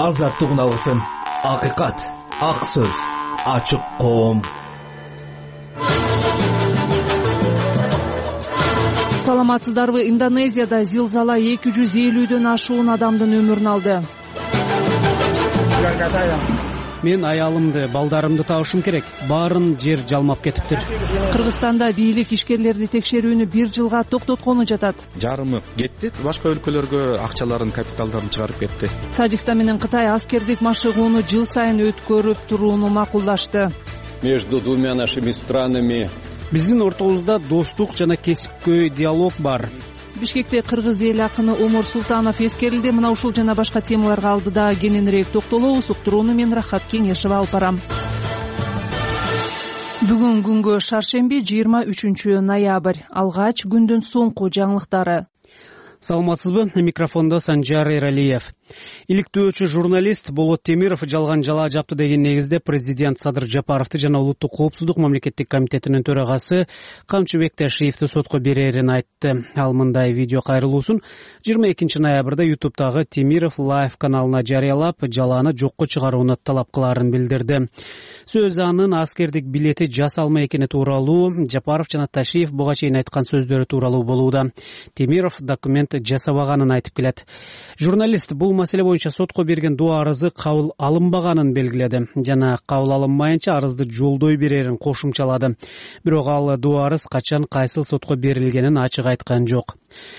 азаттык үналысын. Акыйкат, ак сөз, ачык коом. Саламатсыздарбы? Индонезияда зилзала 250дөн ашуун адамдын өмүрүн алды. Мен аялымды, балдарымды табышым керек. Баарын жер жалмап кетиптир. Кыргызстанда бийлик ишкерлерди текшерүүнү 1 жылга токтоткону жатат. Жарымы кетти, башка өлкөлөргө акчаларын, капиталдарын чыгарып кетти. Тажикстан менен Кытай аскердик машыгууну жыл сайын өткөрүп турууну макулдашты. Между двумя нашими странами Биздин ортобузда достук жана кесипкөй диалог бар. Бишкекте кыргыз эл акыны Омор Султанов эскерилди. Мына ушул жана башка темаларга алдыда кененирээк токтолобуз. Уктурууну мен Рахат Кеңешева алып барам. Бүгүн күнгө шаршемби 23 ноябрь. Алгач күндүн соңку жаңылыктары. Саламатсызбы? Микрофондо Санжар Эралиев. Иликтөөчү журналист Болот Темиров жалган жала жапты деген негизде президент Садыр Жапаровду жана Улуттук коопсуздук мамлекеттик комитетинин төрагасы Камчыбек Ташиевди сотко берерин айтты. Ал мындай видео кайрылуусун 22 ноябрда YouTube'дагы Темиров Live каналына жарыялап, жаланы жокко чыгарууну талап кылаарын билдирди. Сөз анын аскердик билети жасалма экени тууралуу, Жапаров жана Ташиев буга чейин айткан сөздөрү тууралуу болууда. Темиров документ жасабаганын айтып келет. Журналист бул маселе боюнча сотко берген доо арызы кабыл алынбаганын белгиледи жана кабыл алынмайынча арызды жолдой берерин кошумчалады. Бирок ал доо арыз качан кайсыл сотко берилгенин ачык айткан жок.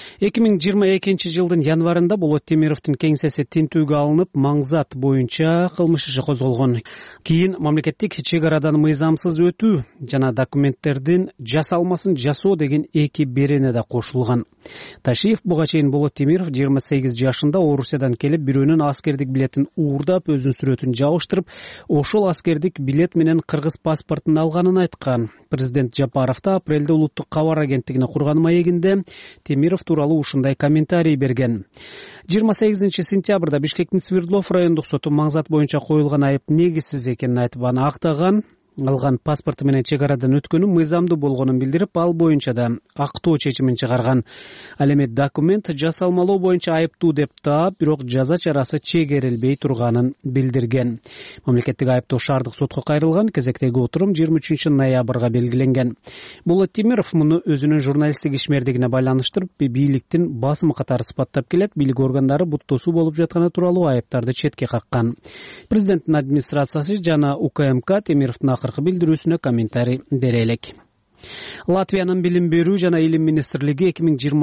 2022 жылдын январында Болот Темировдун кеңсеси тинтүүгө алынып, Маңзат боюнча кылмыш иши козголгон. Кийин мамлекеттик чек арадан мыйзамсыз өтүү жана документтердин жасалмасын жасоо деген эки берене да кошулган. Ташиев буга чейин Болот Темиров 28 жашында Орусиядан келип, бирөөнүн аскердик билетин уурдап, өзүнүн сүрөтүн жабыштырып, ошол аскердик билет менен кыргыз паспортун алганын айткан. Президент Жапаров да апрелде улуттук кабар агенттигине курган маегинде Темиров тууралуу ушундай комментарий берген. 28 сентябрда Бишкектин Свердлов райондук соту Маңзат боюнча коюлган айып негизсиз экенин айтып, аны актаган. Алган паспорту менен чек арадан өткөнү мыйзамдуу болгонун билдирип, ал боюнча да актоо чечимин чыгарган. Ал эми документ жасалмалоо боюнча айыптуу деп таап, бирок жаза чарасы чегерилбей турганын билдирген. Мамлекеттик айыптоо шаардык сотко кайрылган. Кезектеги отурум 23 ноябрга белгиленген. Болот Темиров муну өзүнүн журналисттик ишмердигине байланыштырып, бийликтин басымы катары сыпаттап келет. Бийлик органдары буттосуу болуп жатканы тууралуу айыптарды четке каккан. Президенттин администрациясы жана УКМК Темировдун акыркы билдирүүсүнө комментарий бере элек. Латвиянын билим берүү жана илим министрлиги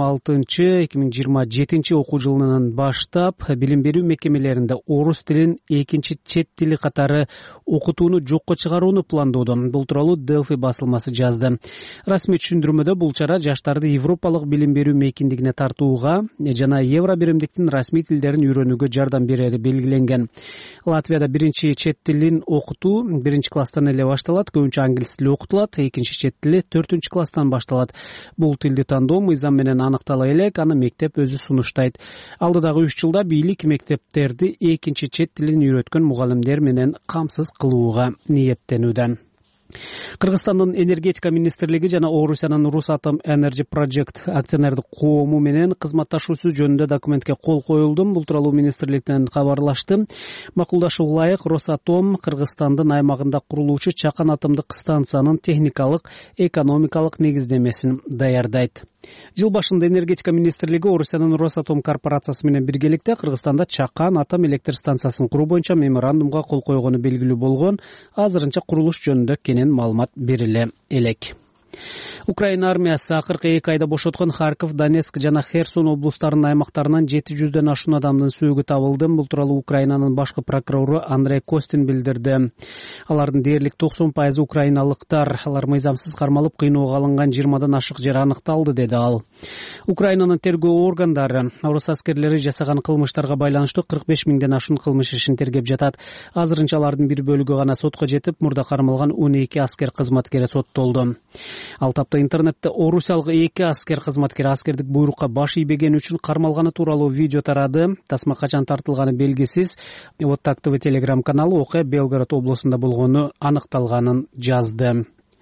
2026-2027 окуу жылынан баштап билим берүү мекемелеринде орус тилин экинчи чет тили катары окутууну жокко чыгарууну пландоодо. Бул тууралуу Delphi басылмасы жазды. Расмий түшүндүрмөдө бул чара жаштарды европалык билим берүү мейкиндигине тартууга жана евро биримдиктин расмий тилдерин үйрөнүүгө жардам берери белгиленген. Латвияда биринчи чет тилин окутуу биринчи класстан эле башталат. Көбүнчө англис тили окутулат. Экинчи чет тили 4 класстан башталат. Бул тилди тандоо мыйзам менен аныктала элек, аны мектеп өзү сунуштайт. Алдыдагы 3 жылда бийлик мектептерди экинчи чет тилин үйрөткөн мугалимдер менен камсыз кылууга ниеттенүүдө. Кыргызстандын энергетика министрлиги жана Орусиянын Русатом Energy Project акционердик коому менен кызматташуусу жөнүндө документке кол коюлду. Бул тууралуу министрликтен кабарлашты. Макулдашууга ылайык Росатом Кыргызстандын аймагында курулуучу Чакан атомдук станциянын техникалык, экономикалык негиздемесин даярдайт. Жыл башында энергетика министрлиги Орусиянын Росатом корпорациясы менен биргеликте Кыргызстанда Чакан атом электр станциясын куруу боюнча меморандумга кол койгону белгилүү болгон. Азырынча курулуш жөнүндө кенен маалымат бериле элек. Украина армиясы акыркы 2 айда бошоткон Харьков, Донецк жана Херсон облустарынын аймактарынан 700дөн ашуун адамдын сөөгү табылды. Бул тууралуу Украинанын башкы прокурору Андрей Костин билдирди. Алардын дээрлик 90% украиналыктар. Алар мыйзамсыз кармалып кыйноого алынган 20дан ашык жер аныкталды, деди ал. Украинанын тергөө органдары орус аскерлери жасаган кылмыштарга байланыштуу 45 миңден ашуун кылмыш ишин тергеп жатат. Азырынча алардын бир бөлүгү гана сотко жетип, мурда кармалган 12 аскер кызматкери соттолду. Ал тапта интернетте орусиялык 2 аскер кызматкери аскердик буйрукка баш ийбегени үчүн кармалганы тууралуу видео тарады. Тасма качан тартылганы белгисиз. Вот ТВ телеграм каналы окуя Белгород облусунда болгону аныкталганын жазды.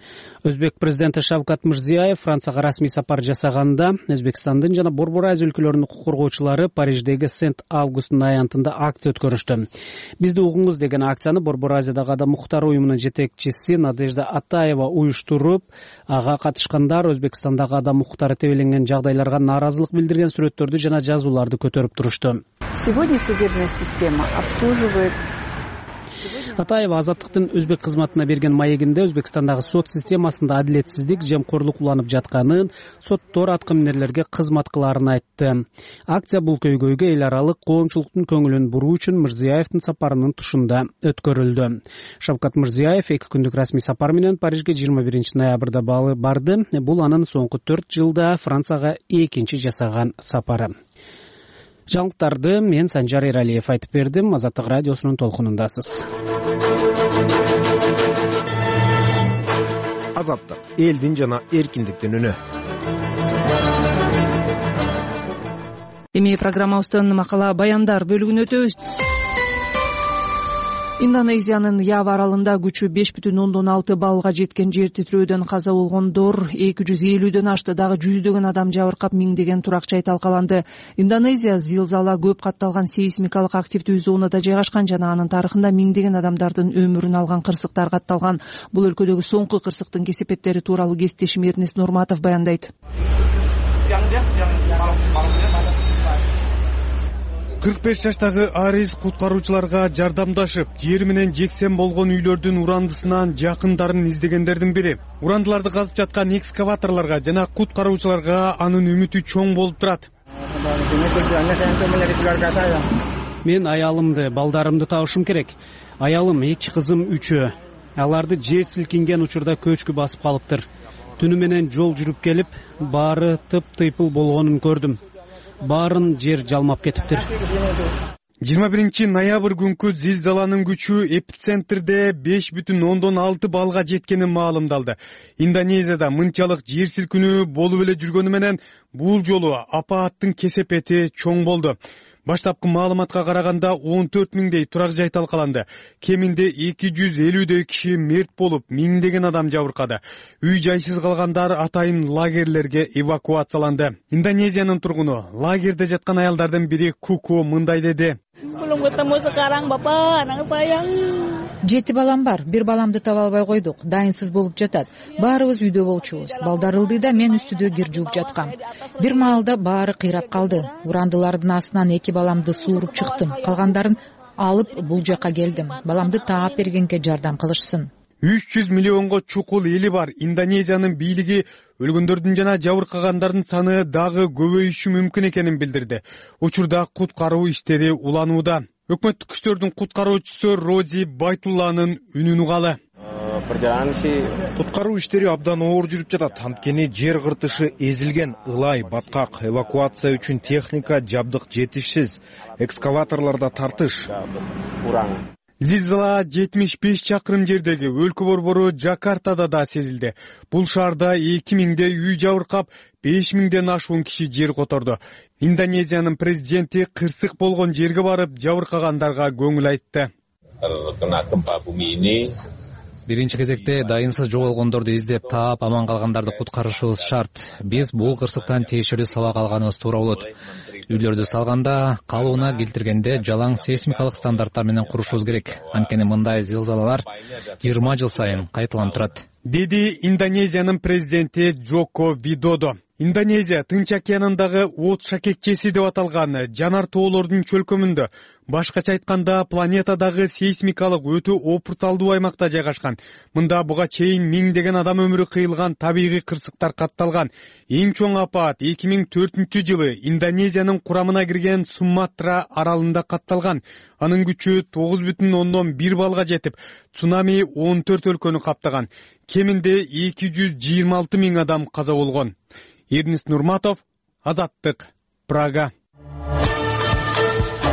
Өзбек президенти Шавкат Мирзиёев Францияга расмий сапар жасаганда Өзбекстандын жана Борбор Азия өлкөлөрүнүн укук коргоочулары Париждеги Сент Августун аянтында акция өткөрүштү. Бизди угуңуз деген акцияны Борбор Азиядагы адам укуктары уюмунун жетекчиси Надежда Атаева уюштуруп, ага катышкандар Өзбекстандагы адам укуктары тебеленген жагдайларга нааразылык билдирген сүрөттөрдү жана жазууларды көтөрүп турушту. Сегодня судебная система обслуживает. Атаева Азаттыктын Өзбек кызматына берген маегинде Өзбекстандагы сот системасында адилетсиздик, жемкорлук уланып жатканын, соттор аткаминерлерге кызмат кылаарын айтты. Акция бул көйгөйгө эл аралык коомчулуктун көңүлүн буруу үчүн Мирзиёевдин сапарынын тушунда өткөрүлдү. Шавкат Мирзиёев 2 күндүк расмий сапар менен Парижге 21 ноябрда барды. Бул анын соңку 4 жылда Францияга экинчи жасаган сапары. Жаңылыктарды мен Санжар Эралиев айтып бердим. Азаттык радиосунун толкунундасыз. Азаттык элдин жана эркиндиктин үнү. Эми программабыздын макала баяндар бөлүгүнө өтөбүз. Индонезиянын Ява аралында күчү 5,6 баллга жеткен жер титирөөдөн каза болгондор 250дөн ашты, дагы жүздөгөн адам жабыркап, миңдеген турак жай талкаланды. Индонезия зилзала көп катталган сейсмикалык активдүү зонада жайгашкан жана анын тарыхында миңдеген адамдардын өмүрүн алган кырсыктар катталган. Бул өлкөдөгү соңку кырсыктын кесепеттери тууралуу кесиптешим Эрнест Нурматов баяндайт. 45 жаштагы Арис куткаруучуларга жардамдашып, жер менен жексен болгон үйлөрдүн урандысынан жакындарын издегендердин бири. Урандыларды казып жаткан экскаваторлорго жана куткаруучуларга анын үмүтү чоң болуп турат. Мен аялымды, балдарымды табышым керек. Аялым, 2 кызым, 3. Аларды жер силкинген учурда көчкү басып калыптыр. Түнү менен жол жүрүп келип, баары тыйпыл болгонун көрдүм. Баарын жер жалмап кетиптир. 21 ноябрь күнкү зилзаланын күчү эпицентрде 5,6 баллга жеткени маалымдалды. Индонезияда мынчалык жер силкинүү болуп эле жүргөнү менен бул жолу апааттын кесепети чоң болду. Баштапкы маалыматка караганда 14 миңдей турак жай талкаланды. Кеминде 250дөй киши мерт болуп, миңдеген адам жабыркады. Үй жайсыз калгандар атайын лагерлерге эвакуацияланды. Индонезиянын тургуну, лагерде жаткан аялдардын бири Куко мындай деди. 7 балам бар, бир баламды таба албай койдук. Дайынсыз болуп жатат. Баарыбыз үйдө болчубуз. Балдар ылдыйда, мен үстүдө кир жууп жаткам. Бир маалда баары кыйрап калды. Урандылардын астынан 2 баламды сууруп чыктым. Калгандарын алып бул жака келдим. Баламды таап бергенге жардам кылышсын. 300 миллионго чукул эли бар. Индонезиянын бийлиги өлгөндөрдүн жана жабыркагандардын саны дагы көбөйүшү мүмкүн экенин билдирди. Учурда куткаруу иштери уланууда. Өкмөттүк күчтөрдүн куткаруучусу Рози Байтулланын үнүн угалы. Куткаруу иштери абдан оор жүрүп жатат. Анткени жер кыртышы эзилген, ылай, баткак, эвакуация үчүн техника, жабдык жетишсиз, экскаваторлордо тартыш. Зилзала 75 чакырым жердеги өлкө борбору Жакартада да сезилди. Бул шаарда 2000дей үй жабыркап, 5000ден ашуун киши жер которду. Индонезиянын президенти кырсык болгон жерге барып, жабыркагандарга көңүл айтты. Биринчи кезекте дайынсыз жоголгондорду издеп таап, аман калгандарды куткарышыбыз шарт. Биз бул кырсыктан тиешелүү сабак алганыбыз туура болот. Үйлөрдү салганда, калууна келтиргенде жалаң сейсмикалык стандарттар менен курушубуз керек. Анткени мындай зилзалалар 20 жыл сайын кайталанып турат, деди Индонезиянын президенти Джоко Видодо. Индонезия Тынч океанындагы от шакекчеси деп аталган жанар тоолордун чөлкөмүндө, башкача айтканда планетадагы сейсмикалык өтө опурталдуу аймакта жайгашкан. Мында буга чейин миңдеген адам өмүрү кыйылган табигый кырсыктар катталган. Эң чоң апаат 2004-жылы Индонезиянын курамына кирген Суматра аралында катталган. Анын күчү 9,1 баллга жетип, цунами 14 өлкөнү каптаган. Кеминде 226 миң адам каза болгон. Эрнест Нурматов, Азаттык, Прага.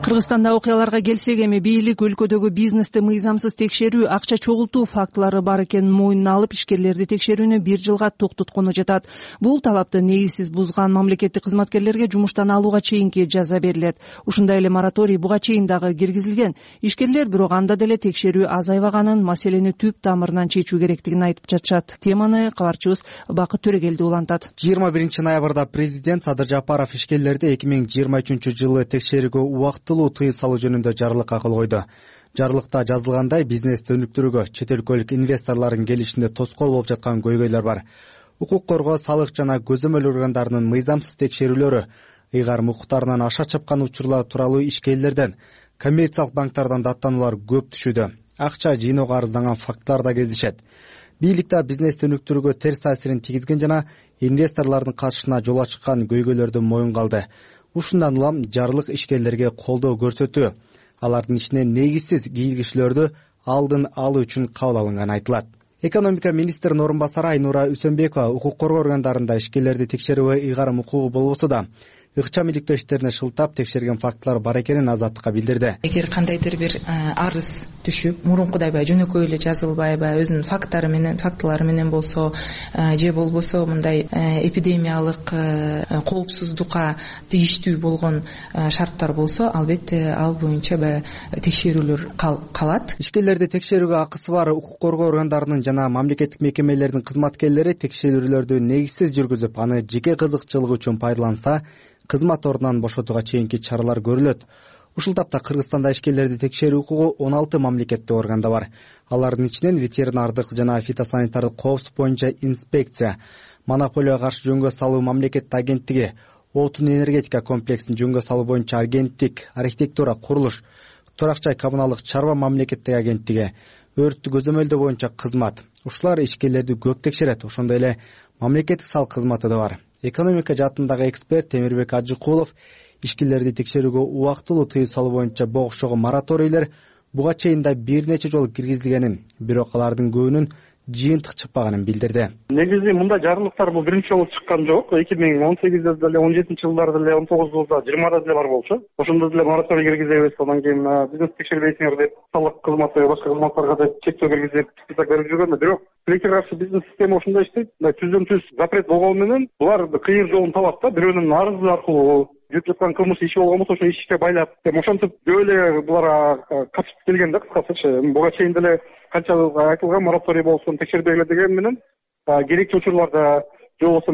Кыргызстанда окуяларга келсек, эми бийлик өлкөдөгү бизнести мыйзамсыз текшерүү, акча чогултуу фактылары бар экенин мойнуна алып, ишкерлерди текшерүүнү 1 жылга токтоткону жатат. Бул талапты негизсиз бузган мамлекеттик кызматкерлерге жумуштан алууга чейинки жаза берилет. Ушундай эле мораторий буга чейин дагы киргизилген. Ишкерлер бирок анда деле текшерүү азайбаганын, маселени түп тамырынан чечүү керектигин айтып жатышат. Теманы кабарчыбыз Бакыт Төрөгелди улантат. 21 ноябрда президент Садыр Жапаров ишкерлерди 2023 жылы текшерүүгө убактылуу тыюу салуу жөнүндө жарлыкка кол койду. Жарлыкта жазылгандай, бизнести өнүктүрүүгө чет өлкөлүк инвесторлордун келишинде тоскоол болуп жаткан көйгөйлөр бар. Укук коргоо, салык жана көзөмөл органдарынын мыйзамсыз текшерүүлөрү, ыйгарым укуктарынан аша чапкан учурлар тууралуу ишкерлерден, коммерциялык банктардан даттануулар көп түшүүдө. Акча жыйноого арызданган фактылар да кездешет. Бийликте бизнести өнүктүрүүгө терс таасирин тийгизген жана инвесторлордун катышына жол ачкан көйгөйлөрдү моюнга алды. Ушундан улам жарлык ишкерлерге колдоо көрсөтүү, алардын ичинен негизсиз кийгизүүлөрдү алдын алуу үчүн кабыл алынганы айтылат. Экономика министринин орун басары Айнура Үсөнбекова укук коргоо органдарында ишкерлерди текшерүүгө ыйгарым укугу болбосо да, ыкчам иликтөөчтөрүнө шылтап текшерген фактылар бар экенин Азаттыкка билдирди. Эгер кандайдыр бир арыз түшүп, мурункудай жөнөкөй эле жазылбайбы, өзүнүн фактылары менен болсо, же болбосо мындай эпидемиялык коопсуздукка тийиштүү болгон шарттар болсо, албетте ал боюнча текшерүүлөр калат. Ишкерлерди текшерүүгө акысы бар укук коргоо органдарынын жана мамлекеттик мекемелердин кызматкерлери текшерүүлөрдү негизсиз жүргүзүп, аны жеке кызыкчылыгы үчүн пайдаланса, кызмат ордунан бошотууга чейинки чаралар көрүлөт. Ушул тапта Кыргызстанда ишкерлерди текшерүү укугу 16 мамлекеттик органда бар. Алардын ичинен ветеринардык жана фитосанитардык коопсуздук боюнча инспекция, монополияга каршы жөнгө салуу мамлекеттик агенттиги, отун энергетика комплексин жөнгө салуу боюнча агенттик, архитектура, курулуш, турак жай коммуналдык чарба мамлекеттик агенттиги, өрттү көзөмөлдөө боюнча кызмат. Ушулар ишкерлерди көп текшерет. Ошондой эле мамлекеттик салык кызматы да бар. Экономика жаатындагы эксперт Темирбек Ажыкулов ишкерлерди текшерүүгө убактылуу тыюу салуу боюнча богушогу мораторийлер буга чейин да бир нече жолу киргизилгенин, бирок алардын көбүнүн жыйынтык чыкпаганын билдирди. Негизи мындай жарлыктар бул биринчи жолу чыккан жок. 2018-де деле, 17 жылдарда деле, 19-да, 20-да деле бар болчу. Ошондо деле мораторий киргизебиз, андан кийин бизнес текшербейсиңер деп салык кызматы, башка кызматтарга да чектөө киргизип, список берип жүргөн. Бирок тилекке каршы бизнес система ошондой иштейт. Түздөн түз запрет болгону менен булар кыйыр жолун табат да, бирөөнүн арызы аркылуу жүрүп жаткан кылмыш иши болгон болсо ошо ишке байлап, ошентип жөө эле булар качып келген да, кыскасычы. Буга чейин деле канча айтылган мораторий болсун, текшербегиле деген менен керектүү учурларда же болбосо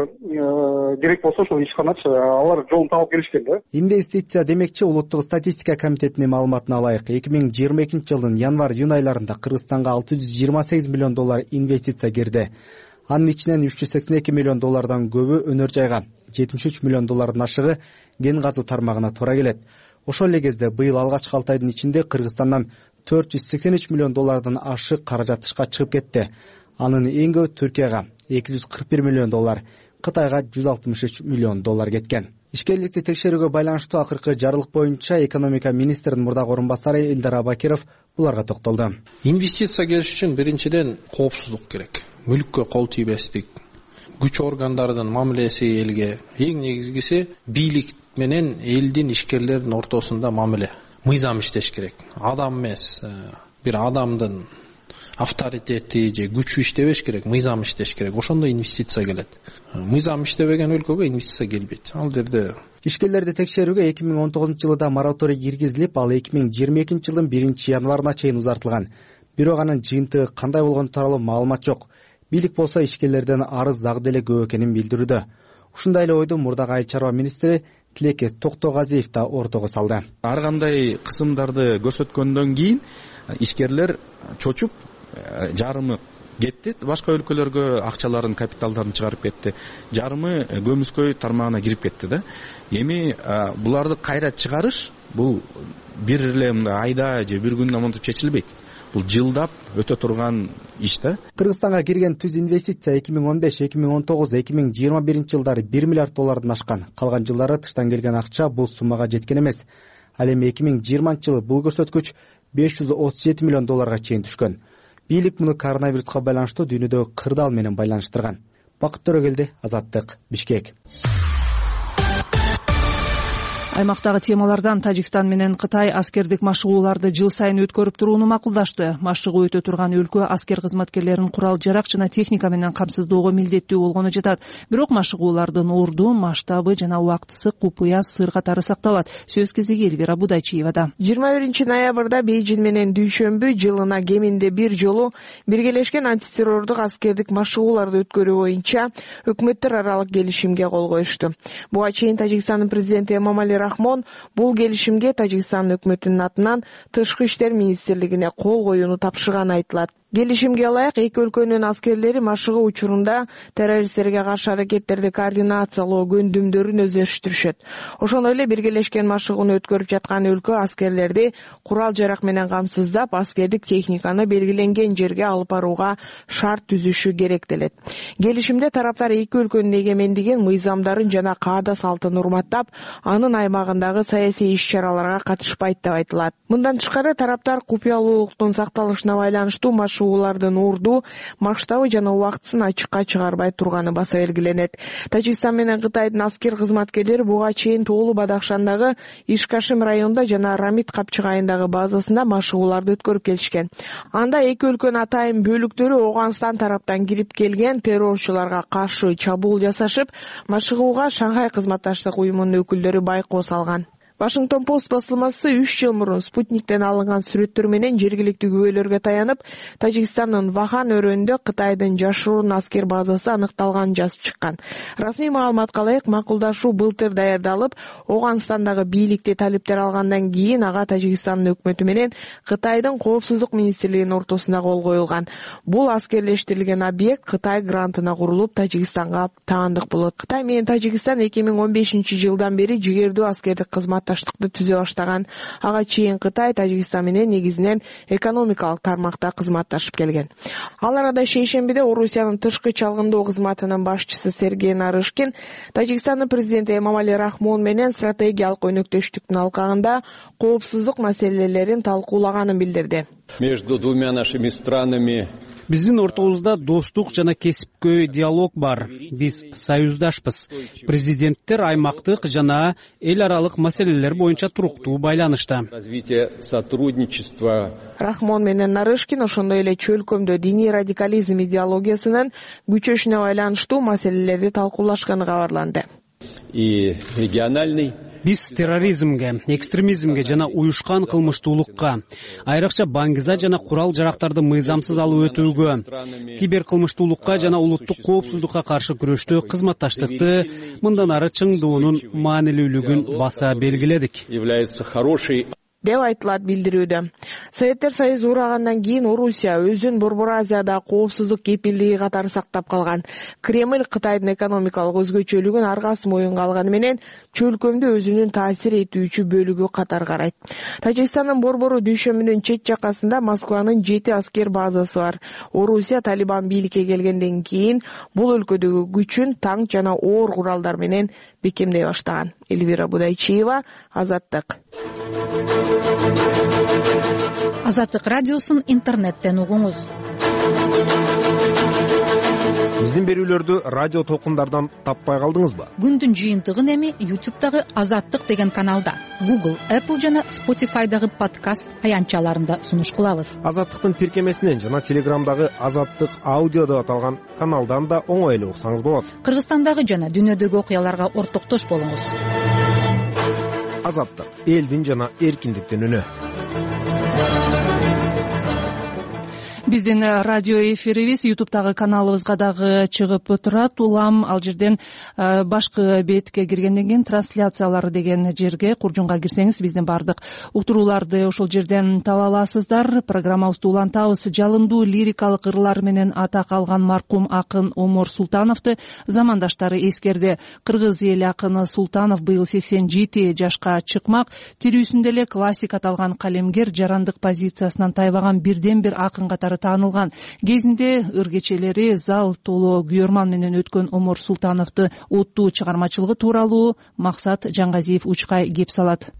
өтө керек болсо ошол ишканачы алар жолун таап келишкен да. Инвестиция демекчи, Улуттук статистика комитетинин маалыматына алайык, 2022 жылдын январь-июнь айларында Кыргызстанга $628 миллион инвестиция кирди. Анын ичинен $382 миллион көбү өнөр жайга, $73 миллион ашыгы кен казуу тармагына туура келет. Ошол эле кезде быйыл алгачкы 6 айдын ичинде Кыргызстандан $483 миллион ашык каражат тышка чыгып кетти. Анын эң көбү Түркияга $241 миллион, Кытайга $163 миллион кеткен. Ишкерликти текшерүүгө байланыштуу акыркы жарлык боюнча экономика министринин мурдагы орун басары Элдар Абакиров буларга токтолду. Инвестиция келиш үчүн биринчиден коопсуздук керек. Мүлккө кол тийбестик, күч органдарынын мамилеси элге, эң негизгиси бийлик менен элдин, ишкерлердин ортосунда мамиле. Мыйзам иштеш керек. Адам эмес, бир адамдын авторитети же күчү иштебеш керек, мыйзам иштеш керек. Ошондо инвестиция келет. Мыйзам иштебеген өлкөгө инвестиция келбейт. Ал жерде ишкерлерди текшерүүгө 2019 жылда мораторий киргизилип, ал 2022 жылдын 1-январына чейин узартылган. Бирок анын жыйынтыгы кандай болгону тууралуу маалымат жок. Бийлик болсо ишкерлерден арыз дагы деле көп экенин билдирүүдө. Ушундай эле ойду мурдагы айыл чарба министри Тилеке Токтогазиев да ортого салды. Ар кандай кысымдарды көрсөткөндөн кийин ишкерлер чочуп, жарымы кетти, башка өлкөлөргө акчаларын, капиталдарын чыгарып кетти. Жарымы көмүскөй тармагына кирип кетти да. Эми буларды кайра чыгарыш бул бир эле айда же бир күндө монтип чечилбейт. Бул жылдап өтө турган иш да. Кыргызстанга кирген түз инвестиция 2015, 2019, 2021 жылдары $1 миллиард ашкан. Калган жылдары тыштан келген акча бул суммага жеткен эмес. Ал эми 2020 жылы бул көрсөткүч $537 миллион чейин түшкөн. Бийлик муну коронавируска байланыштуу дүйнөдөгү кырдаал менен байланыштырган. Бакыт Төрөгелди, Азаттык, Бишкек. Аймактагы темалардан Тажикстан менен Кытай аскердик машыгууларды жыл сайын өткөрүп турууну макулдашты. Машыгуу өтө турган өлкө аскер кызматкерлерин курал-жарак жана техника менен камсыздоого милдеттүү болгону жатат. Бирок машыгуулардын орду, масштабы жана убактысы купуя сыр катары сакталат. Сөз кезеги Элвира Будайчиевада. 21-ноябрда Бейжин менен дүйшөмбү жылына кеминде бир жолу биргелешкен антитеррордук аскердик машыгууларды өткөрүү боюнча өкмөттөр аралык келишимге кол коюшту. Буга чейин Тажикстандын президенти Эмомали Рахмон бул келишимге Тажикстан өкмөтүнүн атынан Тышкы иштер министрлигине кол коюуну тапшырганы айтылат. Келишимге ылайык эки өлкөнүн аскерлери машыгуу учурунда террористтерге каршы аракеттерди координациялоо көндүмдөрүн өздөштүрүшөт. Ошондой эле биргелешкен машыгууну өткөрүп жаткан өлкө аскерлерди курал-жарак менен камсыздап, аскердик техниканы белгиленген жерге алып барууга шарт түзүшү керектелет. Келишимде тараптар эки өлкөнүн эгемендигин, мыйзамдарын жана каада салтын урматтап, анын аймагындагы саясий иш-чараларга катышпайт деп айтылат. Мындан тышкары тараптар купуялуулуктун сакталышына байланыштуу машыгуулардын орду, масштабы жана убактысын ачыкка чыгарбай турганы баса белгиленет. Тажикстан менен Кытайдын аскер кызматкерлери буга чейин Тоолу Бадахшандагы Ишкашим районунда жана Рамид Капчыгайындагы базасында машыгууларды өткөрүп келишкен. Анда эки өлкөнүн атайын бөлүктөрү Оогунстан тараптан кирип келген террорчуларга каршы чабуул жасашып, машыгууга Шанхай кызматташтык уюмунун өкүлдөрү байкоо салган. Вашингтон Пост басылмасы 3 жыл мурун спутниктен алынган сүрөттөр менен жергиликтүү күбөлөргө таянып, Тажикстандын Вахан өрөөнүндө Кытайдын жашыруун аскер базасы аныкталганын жазып чыккан. Расмий маалыматка ылайык макулдашуу былтыр даярдалып, Оогунстандагы бийликти талептер алгандан кийин ага Тажикстандын өкмөтү менен Кытайдын коопсуздук министрлигинин ортосунда кол коюлган. Бул аскерлештирилген объект Кытай грантына курулуп, Тажикстанга таандык болот. Кытай менен Тажикстан 2015-жылдан бери жигердүү аскердик кызматташтыкты түзө баштаган. Ага чейин Кытай Тажикстан менен негизинен экономикалык тармакта кызматташып келген. Ал арада шейшембиде Орусиянын тышкы чалгындоо кызматынын башчысы Сергей Нарышкин Тажикстандын президенти Эмомали Рахмон менен стратегиялык өнөктөштүктүн алкагында коопсуздук маселелерин талкуулаганын билдирди. Между двумя нашими странами Биздин ортобузда достук жана кесипкөй диалог бар. Биз союздашпыз. Президенттер аймактык жана эл аралык маселелер боюнча туруктуу байланышта. Развитие сотрудничества. Рахмон менен Нарышкин ошондой эле чөлкөмдө диний радикализм идеологиясынын күчөшүнө байланыштуу маселелерди талкуулашканы кабарланды. И региональный Биз терроризмге, экстремизмге жана уюшкан кылмыштуулукка, айрыкча баңгиза жана курал-жарактарды мыйзамсыз алып өтүүгө, киберкылмыштуулукка жана улуттук коопсуздукка каршы күрөштө кызматташтыкты мындан ары чыңдоонун маанилүүлүгүн баса белгиледик. Является хорошей деп айтылат билдирүүдө. Советтер Союзу урагандан кийин Орусия өзүн Борбор Азияда коопсуздук кепилдиги катары сактап калган. Кремль Кытайдын экономикалык өзгөчөлүгүн аргасы моюнга алганы менен чөлкөмдө өзүнүн таасир этүүчү бөлүгү катары карайт. Тажикстандын Борбору дүйшөмүнүн чет жакасында Москванын 7 аскер базасы бар. Орусия Талибан бийликке келгенден кийин бул өлкөдөгү күчүн танк жана оор куралдар менен бекемдей баштаган. Элвира Будайчиева, Азаттык. Азаттык радиосун интернеттен угуңуз. Биздин берүүлөрдү радио толкундардан таппай калдыңызбы? Күндүн жыйынтыгын эми YouTube'дагы Азаттык деген каналда, Google, Apple жана Spotify'дагы подкаст аянтчаларында сунуш кылабыз. Азаттыктын тиркемесинен жана Телеграмдагы Азаттык аудио деп аталган каналдан да оңой эле уксаңыз болот. Кыргызстандагы жана дүйнөдөгү окуяларга ортоктош болуңуз. Азаттык, элдин жана эркиндиктин үнү. Биздин радио эфирибиз YouTube'дагы каналыбызга дагы чыгып турат. Улам ал жерден башкы бетке киргенден кийин трансляциялар деген жерге куржунга кирсеңиз биздин бардык уктурууларды ошол жерден таба аласыздар. Программабызды улантабыз. Жалындуу лирикалык ырлар менен атак алган маркум акын Омор Султановду замандаштары эскерди. Кыргыз эл акыны Султанов быйыл 87 жашка чыкмак. Тирүүсүндө эле классик аталган калемгер жарандык позициясынан тайбаган бирден бир акын катары таанылган. Кезинде ыр кечелери зал толо күйөрман менен өткөн Омор Султановду оттуу чыгармачылыгы тууралуу Максат Жаңгазиев учкай кеп салат.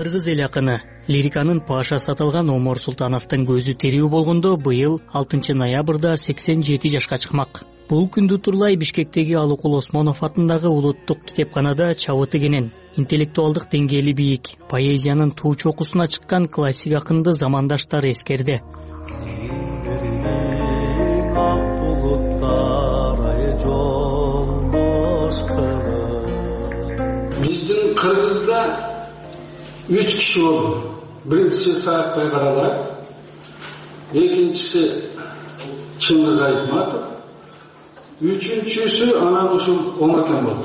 Кыргыз эл акыны, лириканын пашасы аталган Омор Султановдун көзү тирүү болгондо быйыл 6 ноябрда 87 жашка чыкмак. Бул күндү турлай Бишкектеги Алыкул Осмонов атындагы улуттук китепканада чабыты кенен, интеллектуалдык деңгээли бийик, поэзиянын туу чокусуна чыккан классик акынды замандаштары эскерди. Биздин Кыргызда 3 киши болду. Биринчиси Саакбай Каралаев, экинчиси Чыңгыз Айтматов, үчүнчүсү анан ушул Омакен болду.